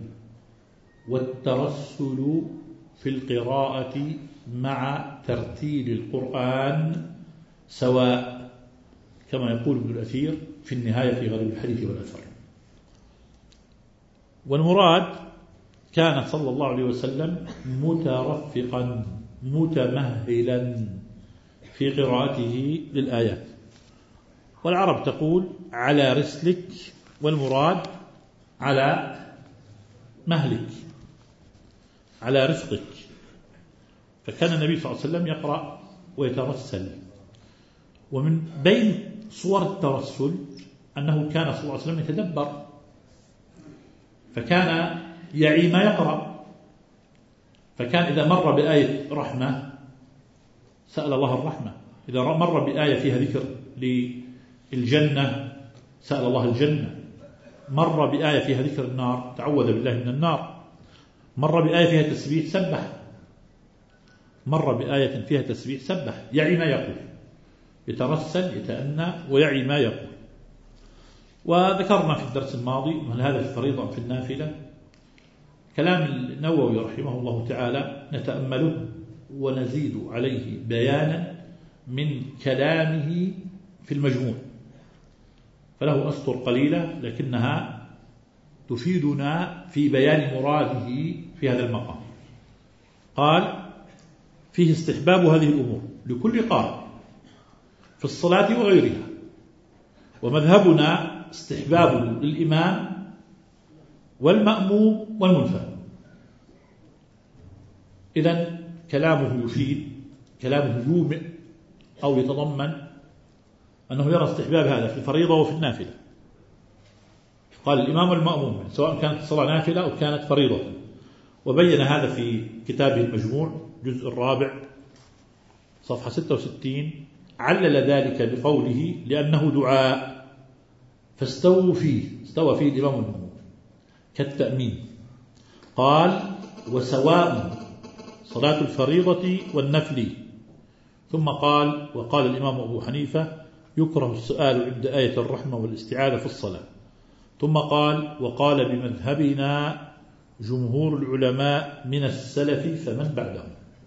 والترسل في القراءة مع ترتيل القرآن سواء، كما يقول ابن الأثير في النهاية في غريب الحديث والأثر. والمراد كان صلى الله عليه وسلم مترفقا متمهلا في قراءته للآيات. والعرب تقول على رسلك، والمراد على مهلك، على رفقك. فكان النبي صلى الله عليه وسلم يقرأ ويترسل. ومن بين صور الترسل أنه كان صلى الله عليه وسلم يتدبر، فكان يعي ما يقرأ. فكان إذا مر بآية رحمة سأل الله الرحمة، إذا مر بآية فيها ذكر للجنة سأل الله الجنة، مر بآية فيها ذكر النار تعوذ بالله من النار، مر بآية فيها تسبيح سبح، مر بآية فيها تسبيح سبح، يعي ما يقول، يترسل يتأنى ويعي ما يقول. وذكرنا في الدرس الماضي هل هذا الفريضة في النافلة؟ كلام النووي رحمه الله تعالى نتأمله ونزيد عليه بيانا من كلامه في المجموع، فله أسطر قليلة لكنها تفيدنا في بيان مراده في هذا المقام. قال فيه استحباب هذه الأمور لكل قارئ في الصلاة وغيرها، ومذهبنا استحباب للإمام والمأموم والمنفرد. إذن كلامه يفيد، كلامه يومئ أو يتضمن أنه يرى استحباب هذا في الفريضة وفي النافلة. قال الإمام والمأموم سواء كانت الصلاة نافلة أو كانت فريضة، وبين هذا في كتابه المجموع جزء الرابع صفحة 66. علل ذلك بقوله لأنه دعاء فاستووا فيه، استوى فيه الإمام والمأموم كالتأمين. قال وسواء صلاة الفريضة والنفل. ثم قال وقال الإمام أبو حنيفة يكره السؤال عند آية الرحمة والاستعاذة في الصلاة. ثم قال وقال بمذهبنا جمهور العلماء من السلف فمن بعدهم.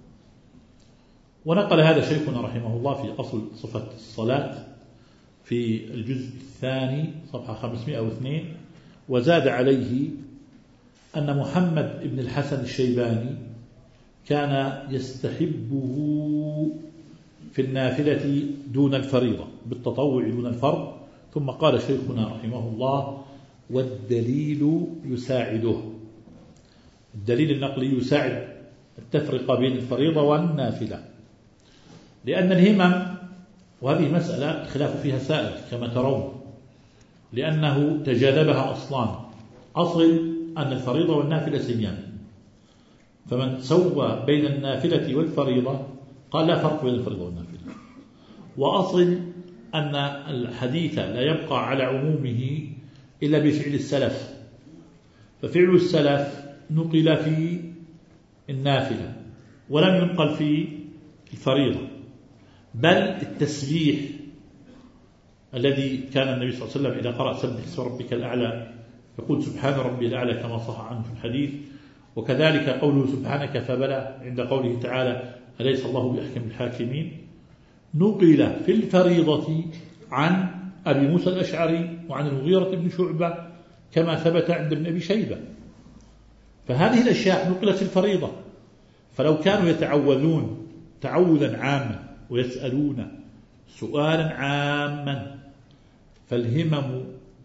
ونقل هذا شيخنا رحمه الله في أصل صفة الصلاة في الجزء الثاني صفحة 502، وزاد عليه أن محمد بن الحسن الشيباني كان يستحبه في النافلة دون الفريضة، بالتطوع دون الفرض. ثم قال شيخنا رحمه الله والدليل يساعده، الدليل النقلي يساعد التفرقة بين الفريضة والنافلة، لأن الهمم، وهذه مسألة خلاف فيها سائر كما ترون، لأنه تجاذبها أصلان. أصل أن الفريضة والنافلة سيان، فمن سوى بين النافلة والفريضة قال لا فرق بين الفريضة والنافلة. وأصل أن الحديث لا يبقى على عمومه إلا بفعل السلف، ففعل السلف نقل في النافلة ولم ينقل في الفريضة. بل التسبيح الذي كان النبي صلى الله عليه وسلم إذا قرأ سبح اسم ربك الأعلى يقول سبحان ربي الأعلى كما صح عنه في الحديث. وكذلك قوله سبحانك فبلى عند قوله تعالى أليس الله بأحكم الحاكمين، نقل في الفريضة عن أبي موسى الأشعري وعن المغيرة بن شعبة كما ثبت عند ابن أبي شيبة. فهذه الأشياء نقلت في الفريضة، فلو كانوا يتعوذون تعوذا عاما ويسألون سؤالا عاما فالهمم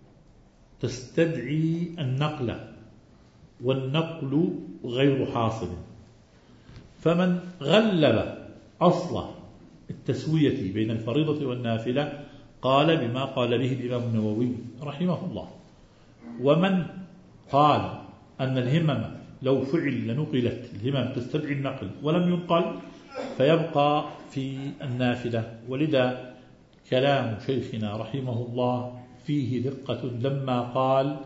تستدعي النقل، والنقل غير حاصل. فمن غلب أصل التسوية بين الفريضة والنافلة قال بما قال به الإمام النووي رحمه الله. ومن قال أن الهمم لو فعل لنقلت، الهمم تستدعي النقل ولم ينقل فيبقى في النافلة. ولذا كلام شيخنا رحمه الله فيه دقة لما قال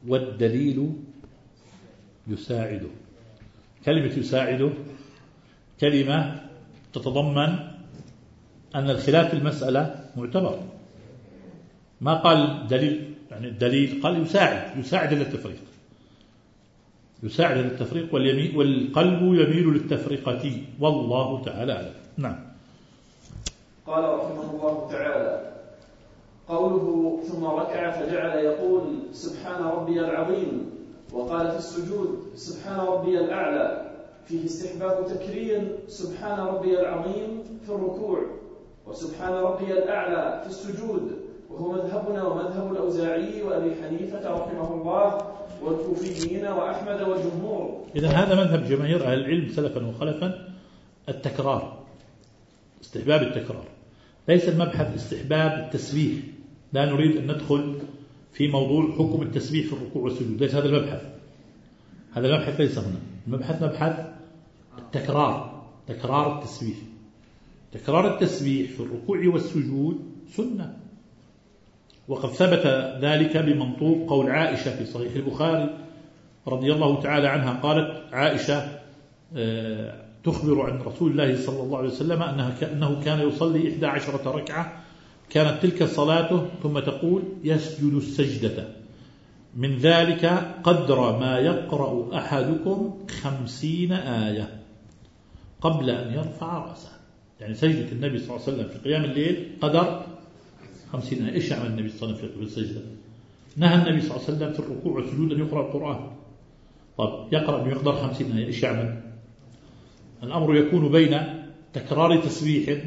والدليل يساعده. كلمة يساعده كلمة تتضمن أن الخلاف في المسألة معتبر. ما قال دليل، يعني الدليل قال يساعد للتفريق، يساعد للتفريق، والقلب يميل للتفرقة، والله تعالى أعلم. نعم. قال رحمه الله تعالى: قوله ثم ركع فجعل يقول سبحان ربي العظيم، وقال في السجود سبحان ربي الأعلى، فيه استحباب تكرير سبحان ربي العظيم في الركوع وسبحان ربي الأعلى في السجود، وهو مذهبنا ومذهب الأوزاعي وأبي حنيفة رحمه الله والكوفيين وأحمد والجمهور. إذن هذا مذهب جماهير أهل العلم سلفا وخلفا، التكرار، استحباب التكرار، ليس المبحث استحباب التسبيح. لا نريد أن ندخل في موضوع حكم التسبيح في الركوع والسجود، ليس هذا المبحث، هذا المبحث ليس هنا. المبحث مبحث التكرار، تكرار التسبيح. تكرار التسبيح في الركوع والسجود سنة، وقد ثبت ذلك بمنطوق قول عائشة في صحيح البخاري رضي الله تعالى عنها. قالت عائشة تخبر عن رسول الله صلى الله عليه وسلم أنه كان يصلي 11 ركعة، كانت تلك صلاته، ثم تقول يسجد السجدة من ذلك قدر ما يقرأ أحدكم 50 آية قبل أن يرفع رأسه. يعني سجدة النبي صلى الله عليه وسلم في قيام الليل قدر 50 آية. إيش عمل النبي صلى الله عليه وسلم في السجدة؟ نهى النبي صلى الله عليه وسلم في الركوع والسجود أن يقرأ القرآن. طب يقرأ بمقدار 50 آية، إيش يعمل؟ الأمر يكون بين تكرار تسبيح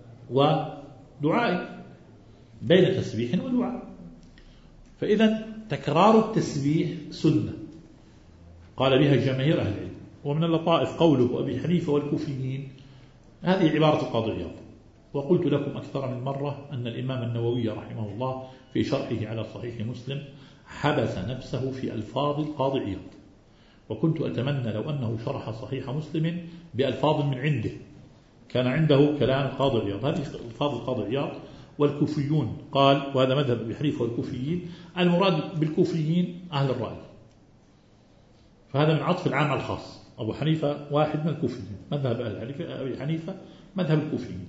ودعاء، بين تسبيح ودعاء. فإذا تكرار التسبيح سنة قال بها جماهير أهل العلم. ومن اللطائف قوله أبي حنيفة والكوفيين، هذه عبارة القاضي عياض، وقلت لكم أكثر من مرة أن الإمام النووي رحمه الله في شرحه على صحيح مسلم حبس نفسه في ألفاظ القاضي عياض، وكنت أتمنى لو أنه شرح صحيح مسلم بألفاظ من عنده، كان عنده كلام القاضي عياض. هذه ألفاظ القاضي عياض. والكوفيون قال، وهذا مذهب أبي حنيفة والكوفيين، المراد بالكوفيين أهل الرأي، فهذا من عطف العام على الخاص. أبو حنيفة واحد من الكوفيين، مذهب أبي حنيفة مذهب الكوفيين.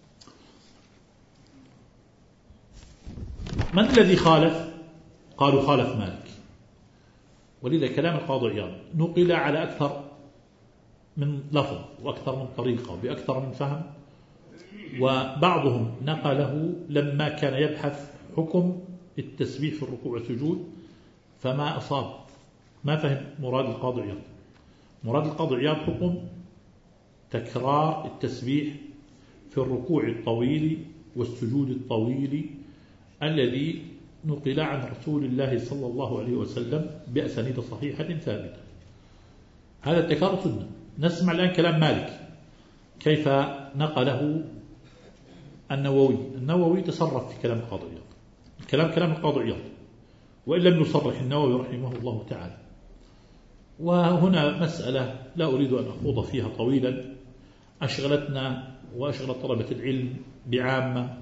من الذي خالف؟ قالوا خالف مالك. ولذا كلام القاضي عياض نقل على أكثر من لفظ وأكثر من طريقة وبأكثر من فهم، وبعضهم نقله لما كان يبحث حكم التسبيح في الركوع والسجود فما أصاب، ما فهم مراد القاضي عياض. مراد القاضي عياض حكم تكرار التسبيح في الركوع الطويل والسجود الطويل الذي نقل عن رسول الله صلى الله عليه وسلم بأسانيد صحيحة ثابتة. هذا التكرار سنة. نسمع الآن كلام مالك كيف نقله النووي. النووي تصرف في كلام القاضي عياض، كلام القاضي عياض، وإن لم يصرح النووي رحمه الله تعالى. وهنا مسألة لا أريد أن أخوض فيها طويلا، أشغلتنا وأشغل طلبة العلم بعامة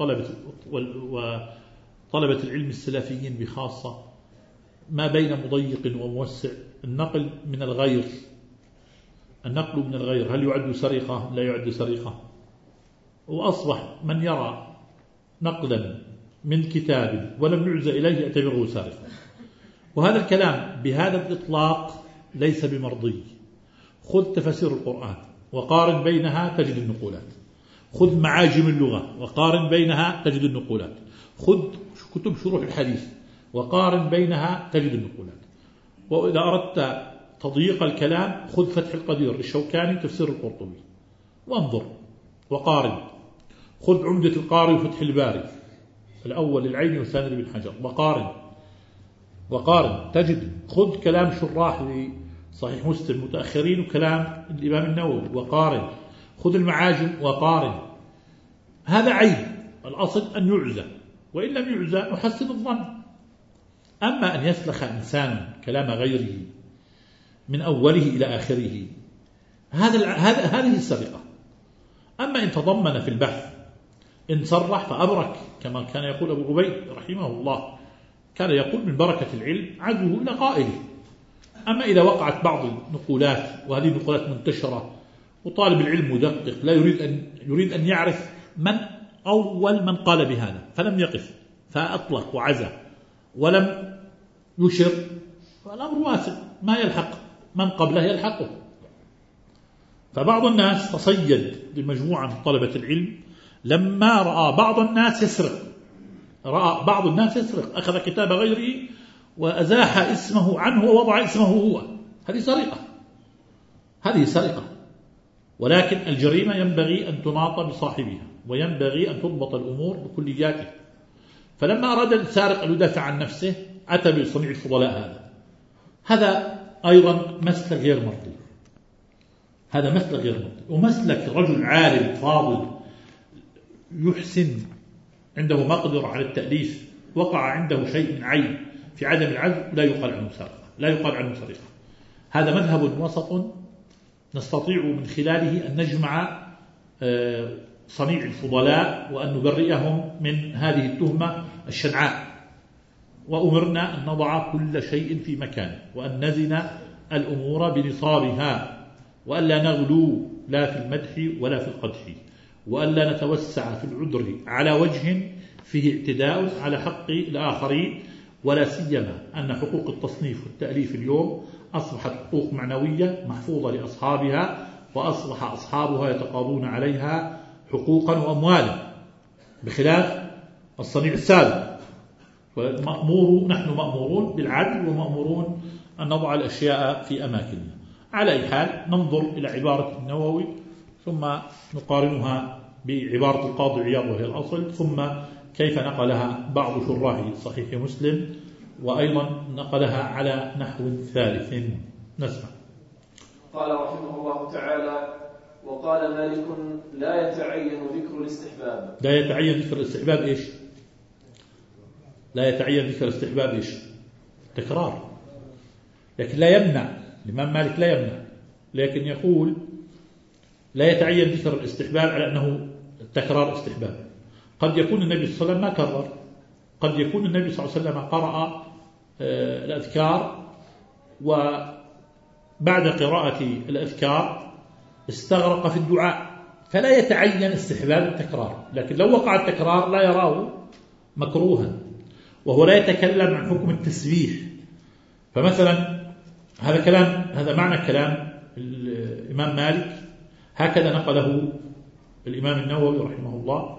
وطلبة العلم السلفيين بخاصة، ما بين مضيق وموسع. النقل من الغير، هل يعد سرقة؟ لا يعد سرقة. وأصبح من يرى نقلا من كتاب ولم يعز إليه يعتبره سارقا، وهذا الكلام بهذا الإطلاق ليس بمرضي. خذ تفسير القرآن وقارن بينها تجد النقولات، خذ معاجم اللغة وقارن بينها تجد النقولات، خذ كتب شروح الحديث وقارن بينها تجد النقولات. وإذا أردت تضييق الكلام خذ فتح القدير للشوكاني تفسير القرطبي وانظر وقارن، خذ عمدة القاري وفتح الباري الأول للعين والثاني لابن حجر وقارن تجد. خذ كلام شراح لصحيح مسلم المتأخرين وكلام الإمام النووي وقارن، خذ المعاجم وقارن. هذا عيب، الأصل أن يعزى، وإن لم يعزى نحسن الظن. أما أن يسلخ إنسان كلام غيره من أوله إلى آخره هذه السرقة. أما إن تضمن في البحث، إن صرح فأبرك، كما كان يقول أبو عبيد رحمه الله كان يقول من بركة العلم عزوه إلى قائله. أما إذا وقعت بعض النقولات، وهذه النقولات منتشرة، وطالب العلم مدقق لا يريد أن يعرف من أول من قال بهذا، فلم يقف فأطلق وعزى ولم يشر، فالأمر واسع ما يلحق من قبله يلحقه. فبعض الناس تصيد بمجموعة من طلبة العلم لما رأى بعض الناس يسرق أخذ كتاب غيره وأزاح اسمه عنه ووضع اسمه هو. هذه سرقة. ولكن الجريمة ينبغي أن تناط بصاحبها، وينبغي أن تضبط الأمور بكلياتها. فلما أراد السارق أن يدافع عن نفسه أتى بصنيع الفضلاء. هذا أيضا مسلك غير مرضي. ومسلك رجل عالم فاضل يحسن، عنده مقدرة على التأليف، وقع عنده شيء من عيب في عدم العزم، لا يقال عنه سرقة. هذا مذهب وسط نستطيع من خلاله أن نجمع صنيع الفضلاء وأن نبرئهم من هذه التهمة الشنعاء. وأمرنا أن نضع كل شيء في مكانه، وأن نزن الأمور بنصابها، وأن لا نغلو لا في المدح ولا في القدح، وأن لا نتوسع في العذر على وجه فيه اعتداء على حق الآخرين، ولا سيما أن حقوق التصنيف والتأليف اليوم أصبحت حقوق معنوية محفوظة لأصحابها، وأصبح أصحابها يتقاضون عليها حقوقا وأموالا، بخلاف الصنيع السابق. نحن مأمورون بالعدل، ومأمورون أن نضع الأشياء في أماكنها. على أي حال ننظر إلى عبارة النووي ثم نقارنها بعبارة القاضي عياض وهي الأصل، ثم كيف نقلها بعض شراح صحيح مسلم، وأيضا نقلها على نحو ثالث. نسمع. قال رحمه الله تعالى: وقال مالك: لا يتعين ذكر الاستحباب. لا يتعين ذكر الاستحباب إيش؟ لا يتعين ذكر الاستحباب إيش؟ تكرار. لكن لا يمنع، الإمام مالك لا يمنع، لكن يقول لا يتعين ذكر الاستحباب على أنه تكرار استحباب. قد يكون النبي صلى الله عليه وسلم ما كرر، قد يكون النبي صلى الله عليه وسلم قرأ الأذكار، وبعد قراءة الأذكار استغرق في الدعاء، فلا يتعين استحباب التكرار. لكن لو وقع التكرار لا يراه مكروها، وهو لا يتكلم عن حكم التسبيح. فمثلا هذا معنى كلام الإمام مالك، هكذا نقله الإمام النووي رحمه الله.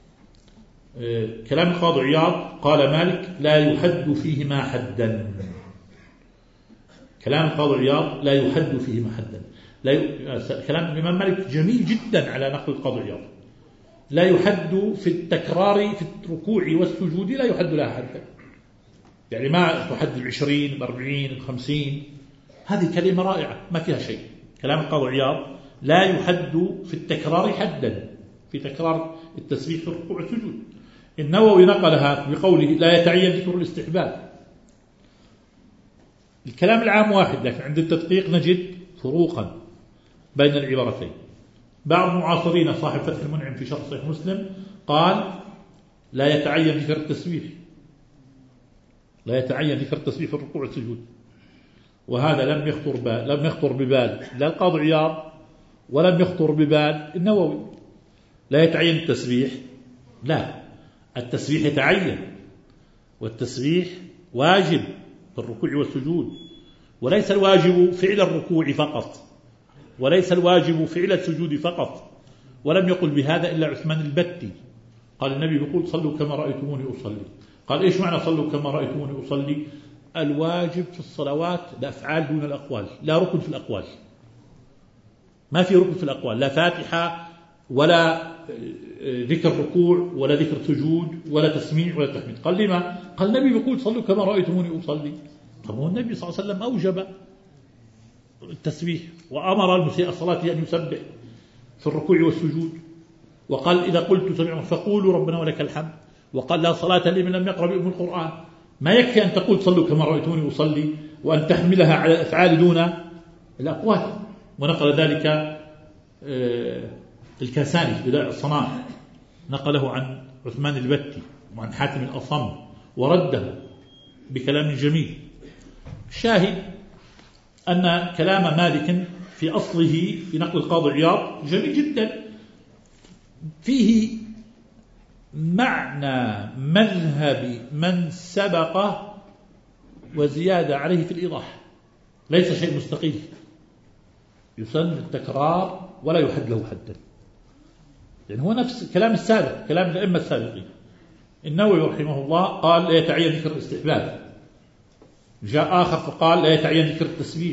كلام القاضي عياض قال مالك: لا يحد فيهما حدا. كلام القاضي عياض لا يحد فيهما حدا. كلام الإمام مالك جميل جدا على نقل القاضي عياض. لا يحد في التكرار في الركوع والسجود، لا يحد لها حدا، يعني ما تحد 20 40 50. هذه كلمة رائعة ما فيها شيء. كلام القاضي عياض: لا يحد في التكرار حدا، في تكرار التسبيح في الركوع والسجود. النووي نقلها بقوله: لا يتعين ذكر الاستحباب. الكلام العام واحد، لكن عند التدقيق نجد فروقا بين العبارتين. بعض المعاصرين صاحب فتح المنعم في شرح صحيح مسلم قال: لا يتعين ذكر التسبيح، لا يتعين ذكر التسبيح في الركوع والسجود. وهذا لم يخطر ببال لا القاضي عياض ولم يخطر ببال النووي. لا يتعين التسبيح، لا، التسبيح يتعين، والتسبيح واجب في الركوع والسجود، وليس الواجب فعل الركوع فقط، وليس الواجب فعل السجود فقط. ولم يقل بهذا إلا عثمان البتي، قال النبي يقول: صلوا كما رأيتموني أصلي. قال: إيش معنى صلوا كما رأيتموني أصلي؟ الواجب في الصلوات الأفعال دون الأقوال، لا ركن في الأقوال، ما في ركن في الأقوال، لا فاتحة ولا ذكر ركوع ولا ذكر سجود ولا تسميع ولا تحميد. قال: لما؟ قال النبي يقول: صلوا كما رأيتموني أصلي. طب هو النبي صلى الله عليه وسلم أوجب التسبيح، وأمر المسيء الصلاة أن يسبح في الركوع والسجود، وقال: إذا قلت سمعنا فقولوا ربنا ولك الحمد، وقال: لا صلاة لمن لم يقرأ بأم القرآن. ما يكفي أن تقول صلوا كما رأيتموني أصلي وأن تحملها على الأفعال دون الأقوال. ونقل ذلك الكاساني في بدائع الصنائع، نقله عن عثمان البتي وعن حاتم الأصم ورده، بكلام جميل. الشاهد أن كلام مالك في أصله في نقل القاضي عياض جميل جدا، فيه معنى مذهب من سبقه وزيادة عليه في الإيضاح، ليس شيء مستقيم يسن التكرار ولا يحد له حدا، يعني هو نفس كلام السابق، كلام الأئمة السابقين. النووي رحمه الله قال لا يتعين ذكر الاستحباب، جاء آخر فقال لا يتعين ذكر التسبيح.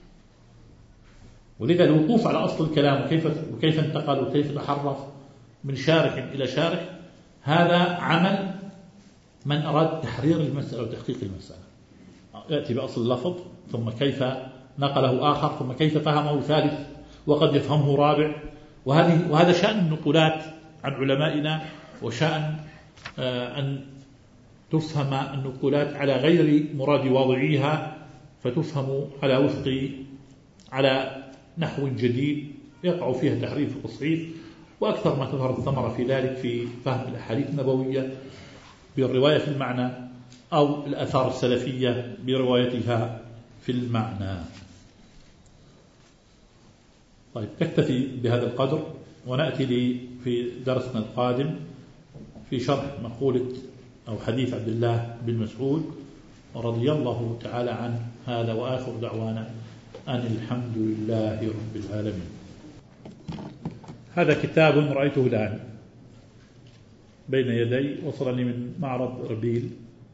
ولذا الوقوف على أصل الكلام وكيف انتقل وكيف تحرف من شارح إلى شارح، هذا عمل من أراد تحرير المسألة وتحقيق المسألة. يأتي بأصل اللفظ ثم كيف نقله آخر ثم كيف فهمه ثالث وقد يفهمه رابع. وهذا شأن النقولات عن علمائنا، وشأن أن تفهم النقولات على غير مراد واضعيها، فتفهم على نحو جديد يقع فيها تحريف وتصحيف. وأكثر ما تظهر الثمرة في ذلك في فهم الأحاديث النبوية بالرواية في المعنى، أو الآثار السلفية بروايتها في المعنى. طيب، نكتفي بهذا القدر ونأتي في درسنا القادم في شرح مقولة أو حديث عبد الله بن مسعود رضي الله تعالى عنه. هذا وآخر دعوانا أن الحمد لله رب العالمين. هذا كتاب رأيته الآن بين يدي، وصلني من معرض أربيل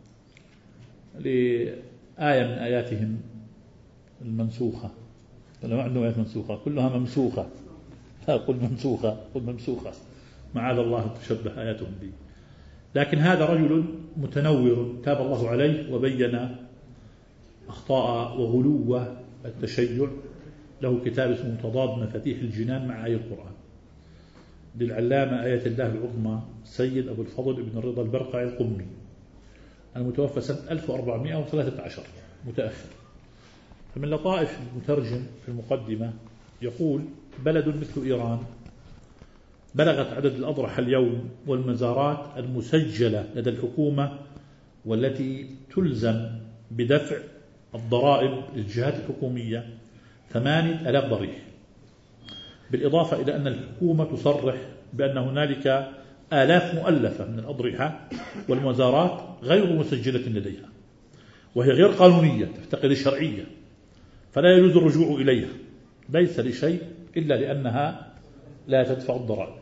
لآية من آياتهم المنسوخة. ما عندهم آيات منسوخة، كلها ممسوخة. قل ممسوخة معاذ الله تشبه آياتهم بي. لكن هذا رجل متنور تاب الله عليه وبين أخطاء وغلو التشيع. له كتاب اسمه تضاد مفاتيح الجنان مع آية القرآن للعلامة آية الله العظمى سيد أبو الفضل بن الرضا البرقعي القمي، المتوفى سنة 1413 متأخر. فمن لطائف المترجم في المقدمة يقول: بلد مثل إيران بلغت عدد الأضرحة اليوم والمزارات المسجلة لدى الحكومة والتي تلزم بدفع الضرائب للجهات الحكومية 8,000 ضريح، بالإضافة إلى أن الحكومة تصرح بأن هنالك آلاف مؤلفة من الأضرحة والمزارات غير مسجلة لديها، وهي غير قانونية تفتقر للشرعية، فلا يجوز الرجوع إليها، ليس لشيء إلا لأنها لا تدفع الضرائب.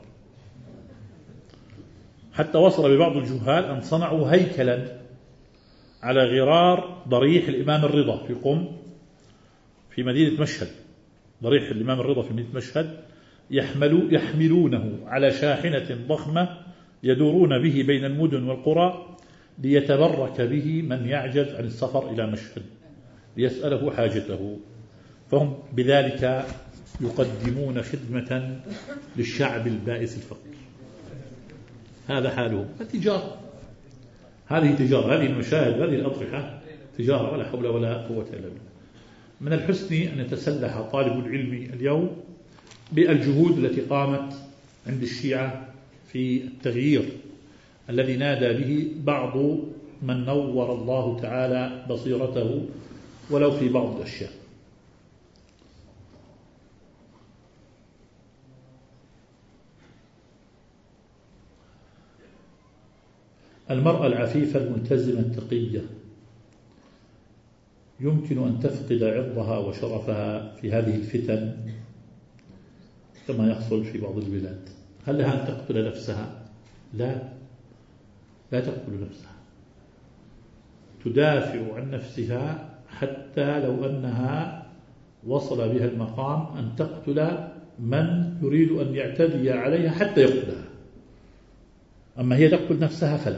حتى وصل ببعض الجهال أن صنعوا هيكلا على غرار ضريح الإمام الرضا في قم في مدينة مشهد. ضريح الإمام الرضا في مدينة مشهد يحملونه على شاحنة ضخمة يدورون به بين المدن والقرى ليتبرك به من يعجز عن السفر إلى مشهد ليسأله حاجته، فهم بذلك يقدمون خدمة للشعب البائس الفقير. هذا حالهم. التجارة هذه تجارة، هذه المشاهد، هذه الأضرحة تجارة، ولا حول ولا قوة إلا بالله. من الحسن أن يتسلح طالب العلم اليوم بالجهود التي قامت عند الشيعة في التغيير الذي نادى به بعض من نور الله تعالى بصيرته ولو في بعض الأشياء. المرأة العفيفة الملتزمة التقية يمكن أن تفقد عرضها وشرفها في هذه الفتن كما يحصل في بعض البلاد. هل لها أن تقتل نفسها؟ لا تقتل نفسها، تدافع عن نفسها حتى لو أنها وصل بها المقام أن تقتل من يريد أن يعتدي عليها حتى يقتلها. أما هي تقتل نفسها فلا.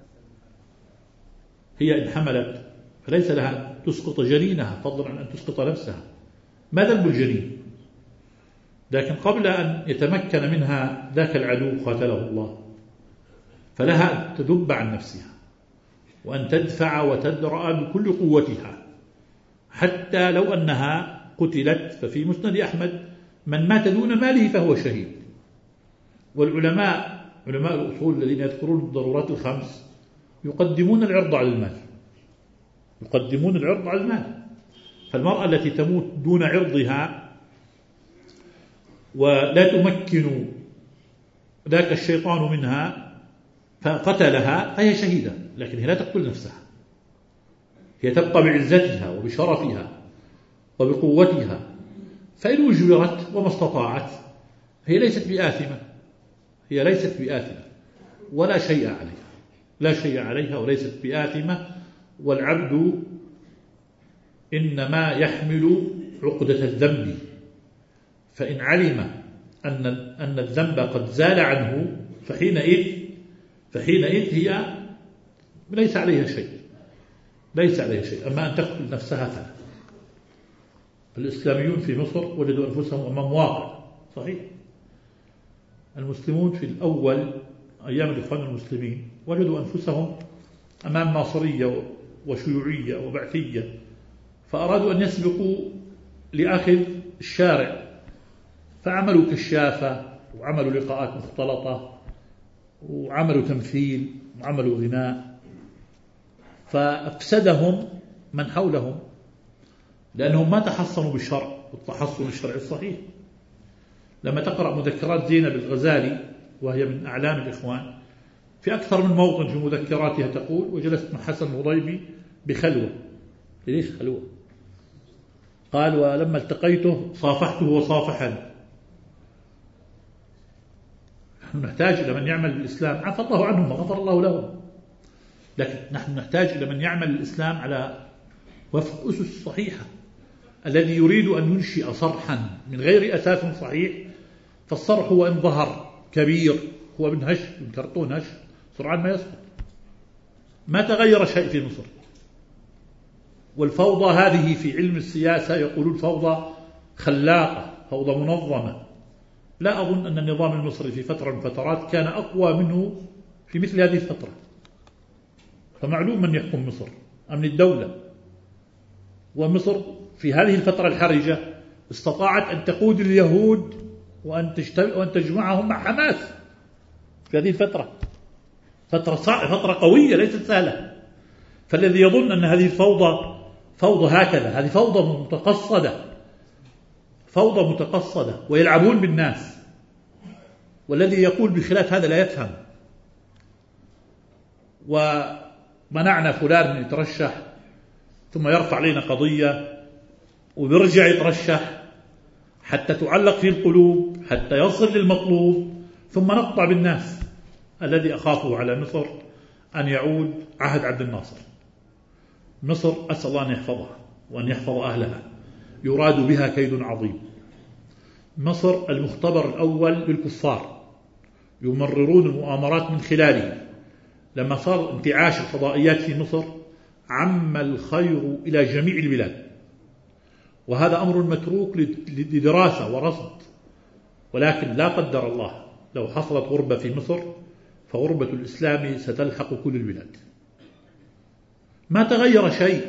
هي إن حملت فليس لها أن تسقط جنينها فضلا عن أن تسقط نفسها. ما ذنب الجنين؟ لكن قبل أن يتمكن منها ذاك العدو قاتله الله فلها أن تذب عن نفسها وأن تدفع وتدرأ بكل قوتها حتى لو أنها قتلت. ففي مسند أحمد من مات دون ماله فهو شهيد. والعلماء علماء الأصول الذين يذكرون الضرورات الخمس يقدمون العرض على المال، يقدمون العرض على المال. فالمرأة التي تموت دون عرضها ولا تمكن ذاك الشيطان منها فقتلها فهي شهيدة، لكن هي لا تقتل نفسها، هي تبقى بعزتها وبشرفها وبقوتها، فإن أجبرت وما استطاعت هي ليست بآثمة، هي ليست بآثمة ولا شيء عليها، لا شيء عليها وليست بآثمة. والعبد إنما يحمل عقدة الذنب، فإن علم أن الذنب قد زال عنه فحينئذ هي ليس عليها شيء. أما أن تقتل نفسها فلا. الإسلاميون في مصر وجدوا أنفسهم أمام واقع صحيح. المسلمون في الأول أيام الإخوان المسلمين وجدوا أنفسهم أمام ناصرية وشيوعية وبعثية، فأرادوا أن يسبقوا لأخذ الشارع، فعملوا كشافة وعملوا لقاءات مختلطة وعملوا تمثيل وعملوا غناء، فأفسدهم من حولهم لأنهم ما تحصنوا بالشرع والتحصن الشرعي الصحيح. لما تقرأ مذكرات زينب الغزالي وهي من أعلام الإخوان، في أكثر من موطن في مذكراتها تقول: وجلست مع حسن الهضيبي بخلوة. ليش خلوة؟ قال: ولما التقيته صافحته وصافحني. نحن نحتاج إلى من يعمل بالإسلام، عفى الله عنهم وغفر الله لهم، لكن نحن نحتاج إلى من يعمل الإسلام على وفق أسس صحيحة. الذي يريد أن ينشئ صرحا من غير أساس صحيح، فالصرح هو إن ظهر كبير هو من هش، من كرتون هش، سرعان ما يسقط. ما تغير شيء في مصر. والفوضى هذه في علم السياسة يقولون فوضى خلاقة، فوضى منظمة. لا أظن أن النظام المصري في فترة من فترات كان أقوى منه في مثل هذه الفترة. فمعلوم من يحكم مصر، أمن الدولة. ومصر في هذه الفترة الحرجة استطاعت أن تقود اليهود وأن تجمعهم مع حماس في هذه الفترة. فترة قوية ليست سهلة. فالذي يظن أن هذه فوضى هكذا، هذه فوضى متقصدة ويلعبون بالناس. والذي يقول بخلاف هذا لا يفهم. ومنعنا فلان من يترشح ثم يرفع علينا قضية ويرجع يترشح حتى تعلق في القلوب حتى يصل للمطلوب، ثم نقطع بالناس. الذي أخافه على مصر أن يعود عهد عبد الناصر. مصر أسأل الله أن يحفظها وأن يحفظ أهلها، يراد بها كيد عظيم. مصر المختبر الأول بالكفار، يمررون المؤامرات من خلاله. لما صار انتعاش الفضائيات في مصر عم الخير إلى جميع البلاد، وهذا أمر متروك لدراسة ورصد. ولكن لا قدر الله لو حصلت غربة في مصر فغربة الإسلام ستلحق كل البلاد. ما تغير شيء.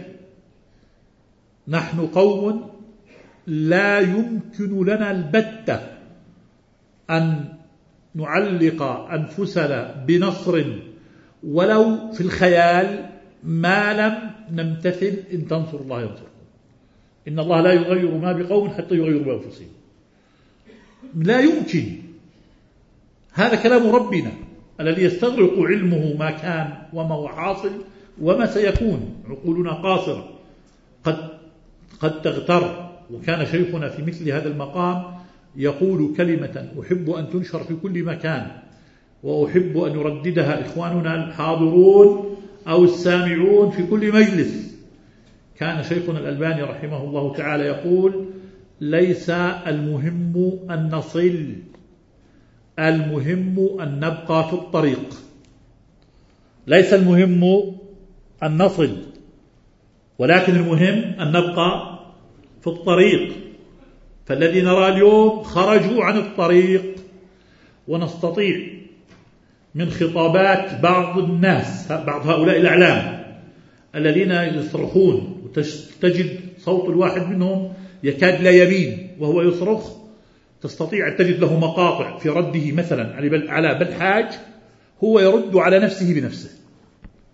نحن قوم لا يمكن لنا البتة أن نعلق أنفسنا بنصر ولو في الخيال ما لم نمتثل إن تنصر الله ينصركم. إن الله لا يغير ما بقوم حتى يغيروا بأنفسهم. لا يمكن. هذا كلام ربنا الذي يستغرق علمه ما كان وما هو حاصل وما سيكون. عقولنا قاصرة قد تغتر. وكان شيخنا في مثل هذا المقام يقول كلمة أحب أن تنشر في كل مكان، وأحب أن يرددها إخواننا الحاضرون أو السامعون في كل مجلس. كان شيخنا الألباني رحمه الله تعالى يقول: ليس المهم أن نصل، المهم أن نبقى في الطريق. ليس المهم أن نصل، ولكن المهم أن نبقى في الطريق. فالذي نرى اليوم خرجوا عن الطريق، ونستطيع من خطابات بعض الناس، بعض هؤلاء الأعلام الذين يصرخون وتجد صوت الواحد منهم يكاد لا يبين وهو يصرخ، تستطيع أن تجد له مقاطع في رده مثلا على بلحاج، هو يرد على نفسه بنفسه.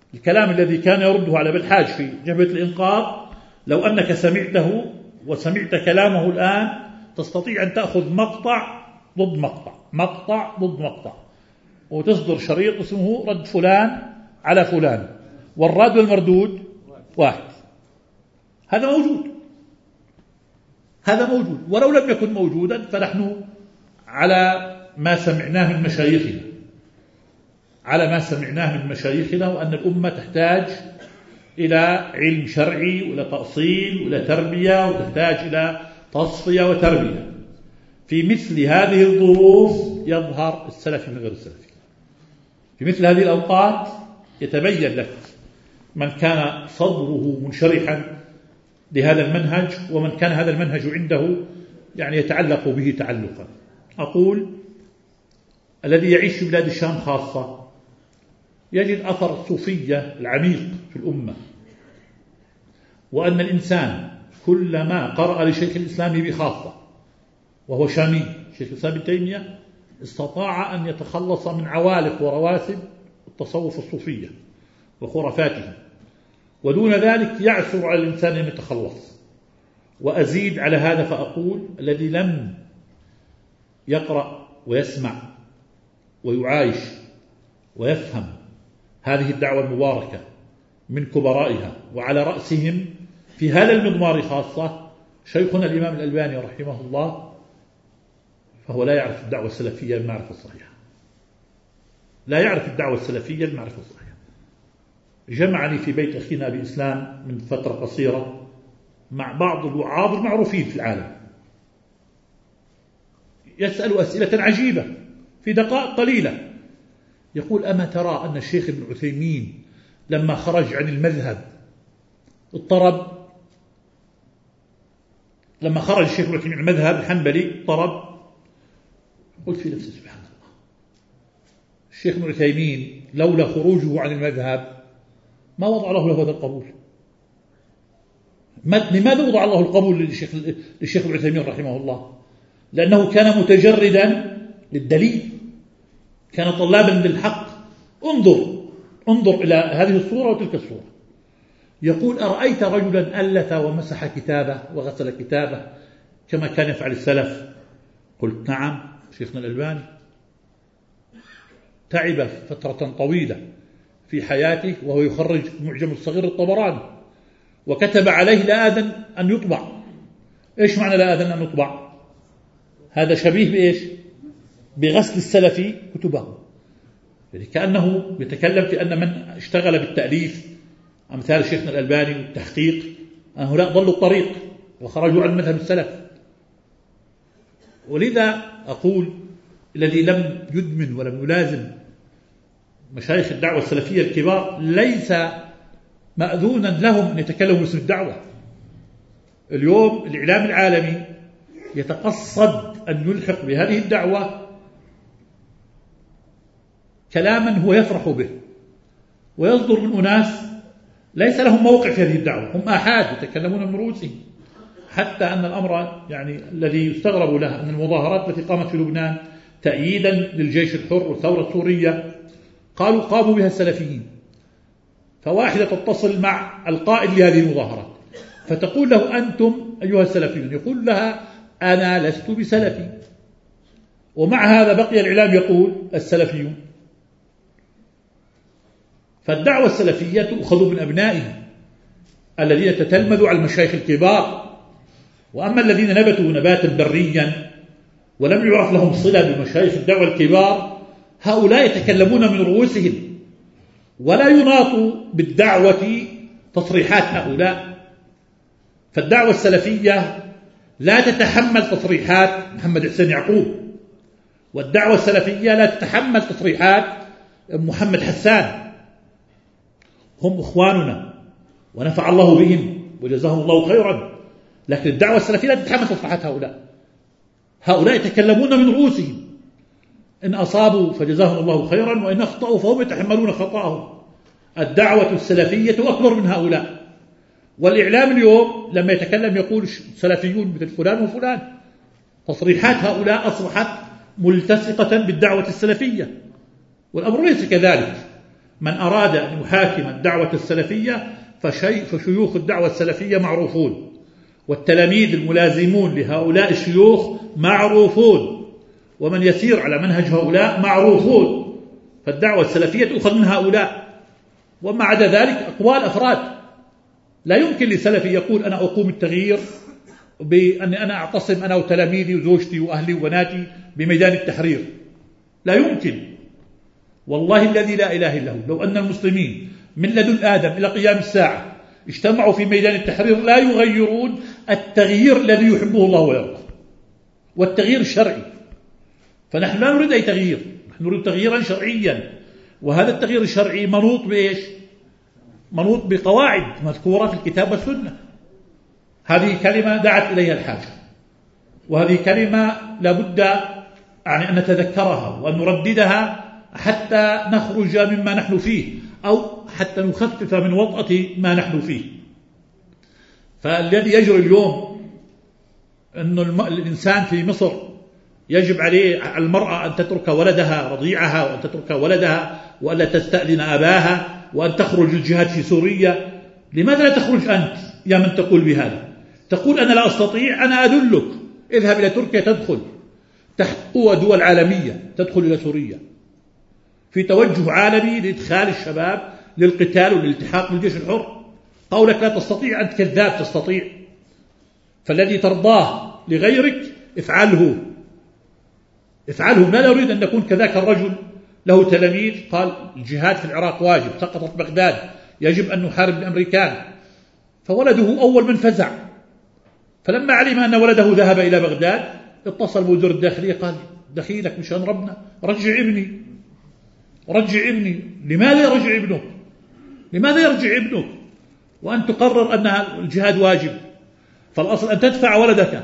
الكلام الذي كان يرده على بالحاج في جبهة الإنقاذ لو أنك سمعته وسمعت كلامه الآن تستطيع أن تأخذ مقطع ضد مقطع، مقطع ضد مقطع، وتصدر شريط اسمه رد فلان على فلان، والرد والمردود واحد. هذا موجود، هذا موجود. ولو لم يكن موجودا فنحن على ما سمعناه من مشايخنا، على ما سمعناه من مشايخنا، وأن الأمة تحتاج إلى علم شرعي وإلى تأصيل وإلى تربية، وتحتاج إلى تصفية وتربية. في مثل هذه الظروف يظهر السلفي من غير السلفي. في مثل هذه الأوقات يتبين لك من كان صدره منشرحا لهذا المنهج، ومن كان هذا المنهج عنده يعني يتعلق به تعلقا. أقول الذي يعيش في بلاد الشام خاصة يجد أثر الصوفية العميق في الأمة، وأن الإنسان كلما قرأ لشيخ الإسلام بخاصة وهو شامي شيخ الإسلام ابن تيمية استطاع أن يتخلص من عوالق ورواسب التصوف الصوفية وخرافاته، ودون ذلك يعسر على الإنسان أن يتخلص. وأزيد على هذا فأقول الذي لم يقرأ ويسمع ويعايش ويفهم هذه الدعوة المباركة من كبرائها وعلى رأسهم في هذا المضمار خاصة شيخنا الإمام الألباني رحمه الله، فهو لا يعرف الدعوة السلفية المعرفة الصحيحة، لا يعرف الدعوة السلفية المعرفة الصحيحة. جمعني في بيت أخينا أبي إسلام من فترة قصيرة مع بعض الوعاظ المعروفين في العالم، يسأل أسئلة عجيبة في دقائق قليلة. يقول: أما ترى أن الشيخ ابن عثيمين لما خرج عن المذهب اضطرب؟ لما خرج الشيخ ابن عثيمين عن المذهب الحنبلي اضطرب. قلت في نفسي سبحان الله، الشيخ ابن عثيمين لولا خروجه عن المذهب ما وضع له هذا القبول. لماذا وضع الله القبول للشيخ ابن عثيمين رحمه الله؟ لأنه كان متجردا للدليل، كان طلابا للحق. انظر إلى هذه الصورة وتلك الصورة. يقول: أرأيت رجلا ألف ومسح كتابه وغسل كتابه كما كان يفعل السلف؟ قلت: نعم. شيخنا الألباني تعب فترة طويلة في حياته وهو يخرج معجم الصغير الطبراني، وكتب عليه لا آذن أن يطبع. إيش معنى لا آذن أن يطبع؟ هذا شبيه بإيش؟ بغسل السلفي كتبه. يعني كأنه يتكلم في أن من اشتغل بالتأليف أمثال شيخنا الألباني والتحقيق هؤلاء ضلوا الطريق وخرجوا عن مذهب السلف. ولذا أقول الذي لم يدمن ولم يلازم مشايخ الدعوة السلفية الكبار ليس مأذونا لهم أن يتكلموا باسم الدعوة. اليوم الإعلام العالمي يتقصد أن يلحق بهذه الدعوة كلاما هو يفرح به، ويصدر من أناس ليس لهم موقع في هذه الدعوة، هم آحاد يتكلمون من رؤوسهم. حتى أن الأمر يعني الذي يستغرب له أن المظاهرات التي قامت في لبنان تأييدا للجيش الحر والثورة السورية قاموا بها السلفيين، فواحدة تتصل مع القائد لهذه المظاهرات فتقول له: أنتم أيها السلفيون، يقول لها: أنا لست بسلفي. ومع هذا بقي الإعلام يقول السلفيون. فالدعوة السلفية تؤخذ من أبنائهم الذين تتلمذوا على المشايخ الكبار. وأما الذين نبتوا نباتا بريا ولم يعرف لهم صلة بمشايخ الدعوة الكبار هؤلاء يتكلمون من رؤوسهم، ولا يناط بالدعوة تصريحات هؤلاء. فالدعوة السلفية لا تتحمل تصريحات محمد حسين يعقوب، والدعوة السلفية لا تتحمل تصريحات محمد حسان. هم إخواننا ونفع الله بهم وجزاهم الله خيرا، لكن الدعوة السلفية لا تتحمل تصريحات هؤلاء يتكلمون من رؤوسهم، إن أصابوا فجزاهم الله خيرا، وإن أخطأوا فهم يتحملون خطأهم. الدعوة السلفية أكبر من هؤلاء. والإعلام اليوم لما يتكلم يقول سلفيون مثل فلان وفلان. تصريحات هؤلاء أصبحت ملتصقة بالدعوة السلفية، والأمر ليس كذلك. من أراد أن يحاكم الدعوة السلفية فشيوخ الدعوة السلفية معروفون، والتلاميذ الملازمون لهؤلاء الشيوخ معروفون، ومن يسير على منهج هؤلاء معروفون، فالدعوة السلفية تؤخذ من هؤلاء. وما عدا ذلك أقوال أفراد. لا يمكن لسلفي يقول أنا أقوم التغيير بأني أنا أعتصم أنا وتلاميذي وزوجتي وأهلي وبناتي بميدان التحرير، لا يمكن. والله الذي لا إله إلا هو، لو أن المسلمين من لدن آدم إلى قيام الساعة اجتمعوا في ميدان التحرير لا يغيرون التغيير الذي يحبه الله ويرضاه، والتغيير الشرعي. فنحن لا نريد أي تغيير، نحن نريد تغييرا شرعيا، وهذا التغيير الشرعي منوط بإيش؟ منوط بقواعد مذكورة في الكتاب والسنة. هذه كلمة دعت إليها الحاجة، وهذه كلمة لابد أن نتذكرها وأن نرددها حتى نخرج مما نحن فيه، أو حتى نخفف من وطأة ما نحن فيه. فالذي يجري اليوم أن الإنسان في مصر يجب عليه المرأة أن تترك ولدها رضيعها، وأن تترك ولدها، وأن لا تستأذن أباها، وأن تخرج الجهاد في سوريا. لماذا لا تخرج أنت يا من تقول بهذا؟ تقول أنا لا أستطيع، أنا أدلك، اذهب إلى تركيا، تدخل تحت قوى دول عالمية، تدخل إلى سوريا في توجه عالمي لإدخال الشباب للقتال والالتحاق بالجيش الحر. قولك لا تستطيع أنت كذاب، تستطيع. فالذي ترضاه لغيرك افعله. لا نريد أن نكون كذاك الرجل له تلاميذ قال الجهاد في العراق واجب، سقطت بغداد، يجب أن نحارب الأمريكان، فولده أول من فزع. فلما علم أن ولده ذهب إلى بغداد اتصل بوزير الداخلية قال دخيلك مشان ربنا رجع ابني. لماذا يرجع ابنك وأن تقرر أن الجهاد واجب؟ فالأصل أن تدفع ولدك.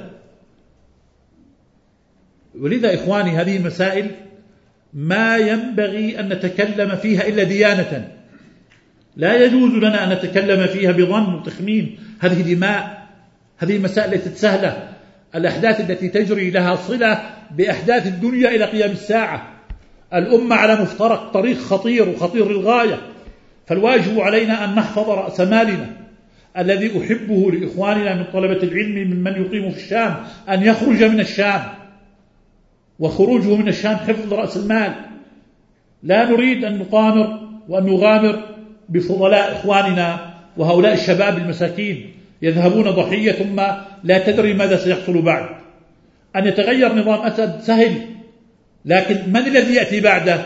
ولذا إخواني هذه مسائل ما ينبغي أن نتكلم فيها إلا ديانة. لا يجوز لنا أن نتكلم فيها بظن وتخمين. هذه دماء، هذه مسائل ليست سهلة. الأحداث التي تجري لها صلة بأحداث الدنيا إلى قيام الساعة. الأمة على مفترق طريق خطير وخطير للغاية، فالواجب علينا أن نحفظ رأس مالنا الذي أحبه لإخواننا من طلبة العلم ممن يقيم في الشام أن يخرج من الشام، وخروجه من الشام حفظ رأس المال. لا نريد أن نقامر وأن نغامر بفضلاء إخواننا وهؤلاء الشباب المساكين يذهبون ضحية ثم لا تدري ماذا سيحصل بعد. أن يتغير نظام أسد سهل، لكن من الذي يأتي بعده؟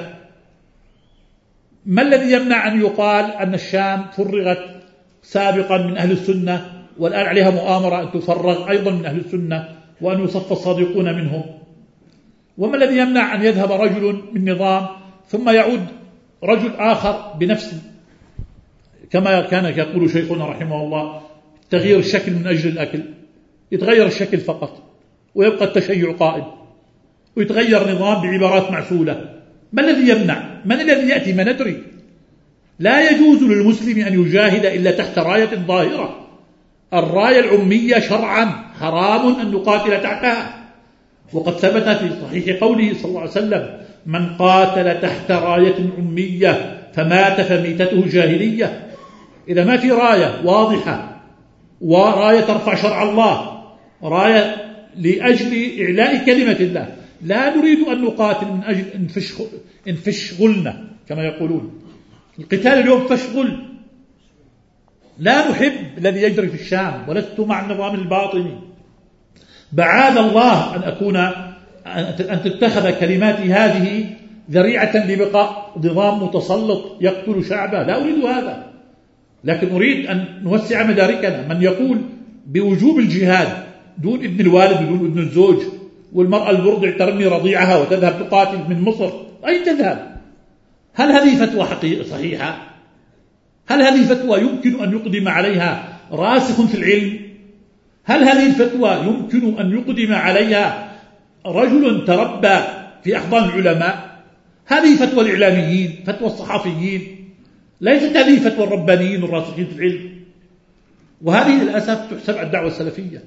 ما الذي يمنع أن يقال أن الشام فرغت سابقا من أهل السنة والآن عليها مؤامرة أن تفرغ أيضا من أهل السنة وأن يصف الصادقون منهم؟ وما الذي يمنع أن يذهب رجل من نظام ثم يعود رجل آخر بنفس، كما كان يقول شيخنا رحمه الله، تغيير الشكل من أجل الأكل، يتغير الشكل فقط ويبقى التشيع قائم، ويتغير نظام بعبارات معسولة. ما الذي يمنع؟ من الذي يأتي؟ ما ندري. لا يجوز للمسلم أن يجاهد إلا تحت راية ظاهرة. الراية العمية شرعا حرام أن نقاتل تحتها، وقد ثبت في صحيح قوله صلى الله عليه وسلم من قاتل تحت راية عمية فمات فميتته جاهلية. إذا ما في راية واضحة وراية ترفع شرع الله، راية لأجل إعلاء كلمة الله، لا نريد أن نقاتل من أجل انفشغلنا كما يقولون. القتال اليوم فشغل. لا نحب الذي يجري في الشام، ولست مع النظام الباطني. بعاد الله أن تتخذ كلماتي هذه ذريعة لبقاء نظام متسلط يقتل شعبه. لا أريد هذا، لكن أريد أن نوسع مداركنا. من يقول بوجوب الجهاد دون ابن الوالد ودون ابن الزوج، والمرأة المرضع ترمي رضيعها وتذهب تقاتل من مصر، أين تذهب؟ هل هذه فتوى حقيقة صحيحة؟ هل هذه فتوى يمكن أن يقدم عليها راسخ في العلم؟ هل هذه الفتوى يمكن أن يقدم عليها رجل تربى في أحضان العلماء؟ هذه فتوى الإعلاميين، فتوى الصحفيين، ليست هذه فتوى الربانيين الراسخين في العلم. وهذه للأسف تحسب على الدعوة السلفية.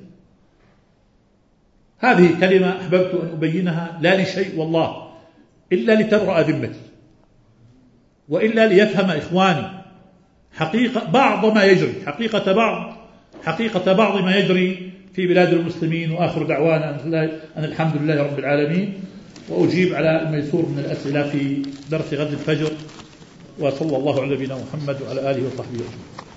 هذه كلمة أحببت أن أبينها لا لشيء والله إلا لتبرأ ذمتي، وإلا ليفهم إخواني حقيقة بعض ما يجري في بلاد المسلمين. وآخر دعوانا أن الحمد لله رب العالمين، وأجيب على الميسور من الأسئلة في درس غد الفجر. وصلى الله على نبينا محمد وعلى آله وصحبه وسلم.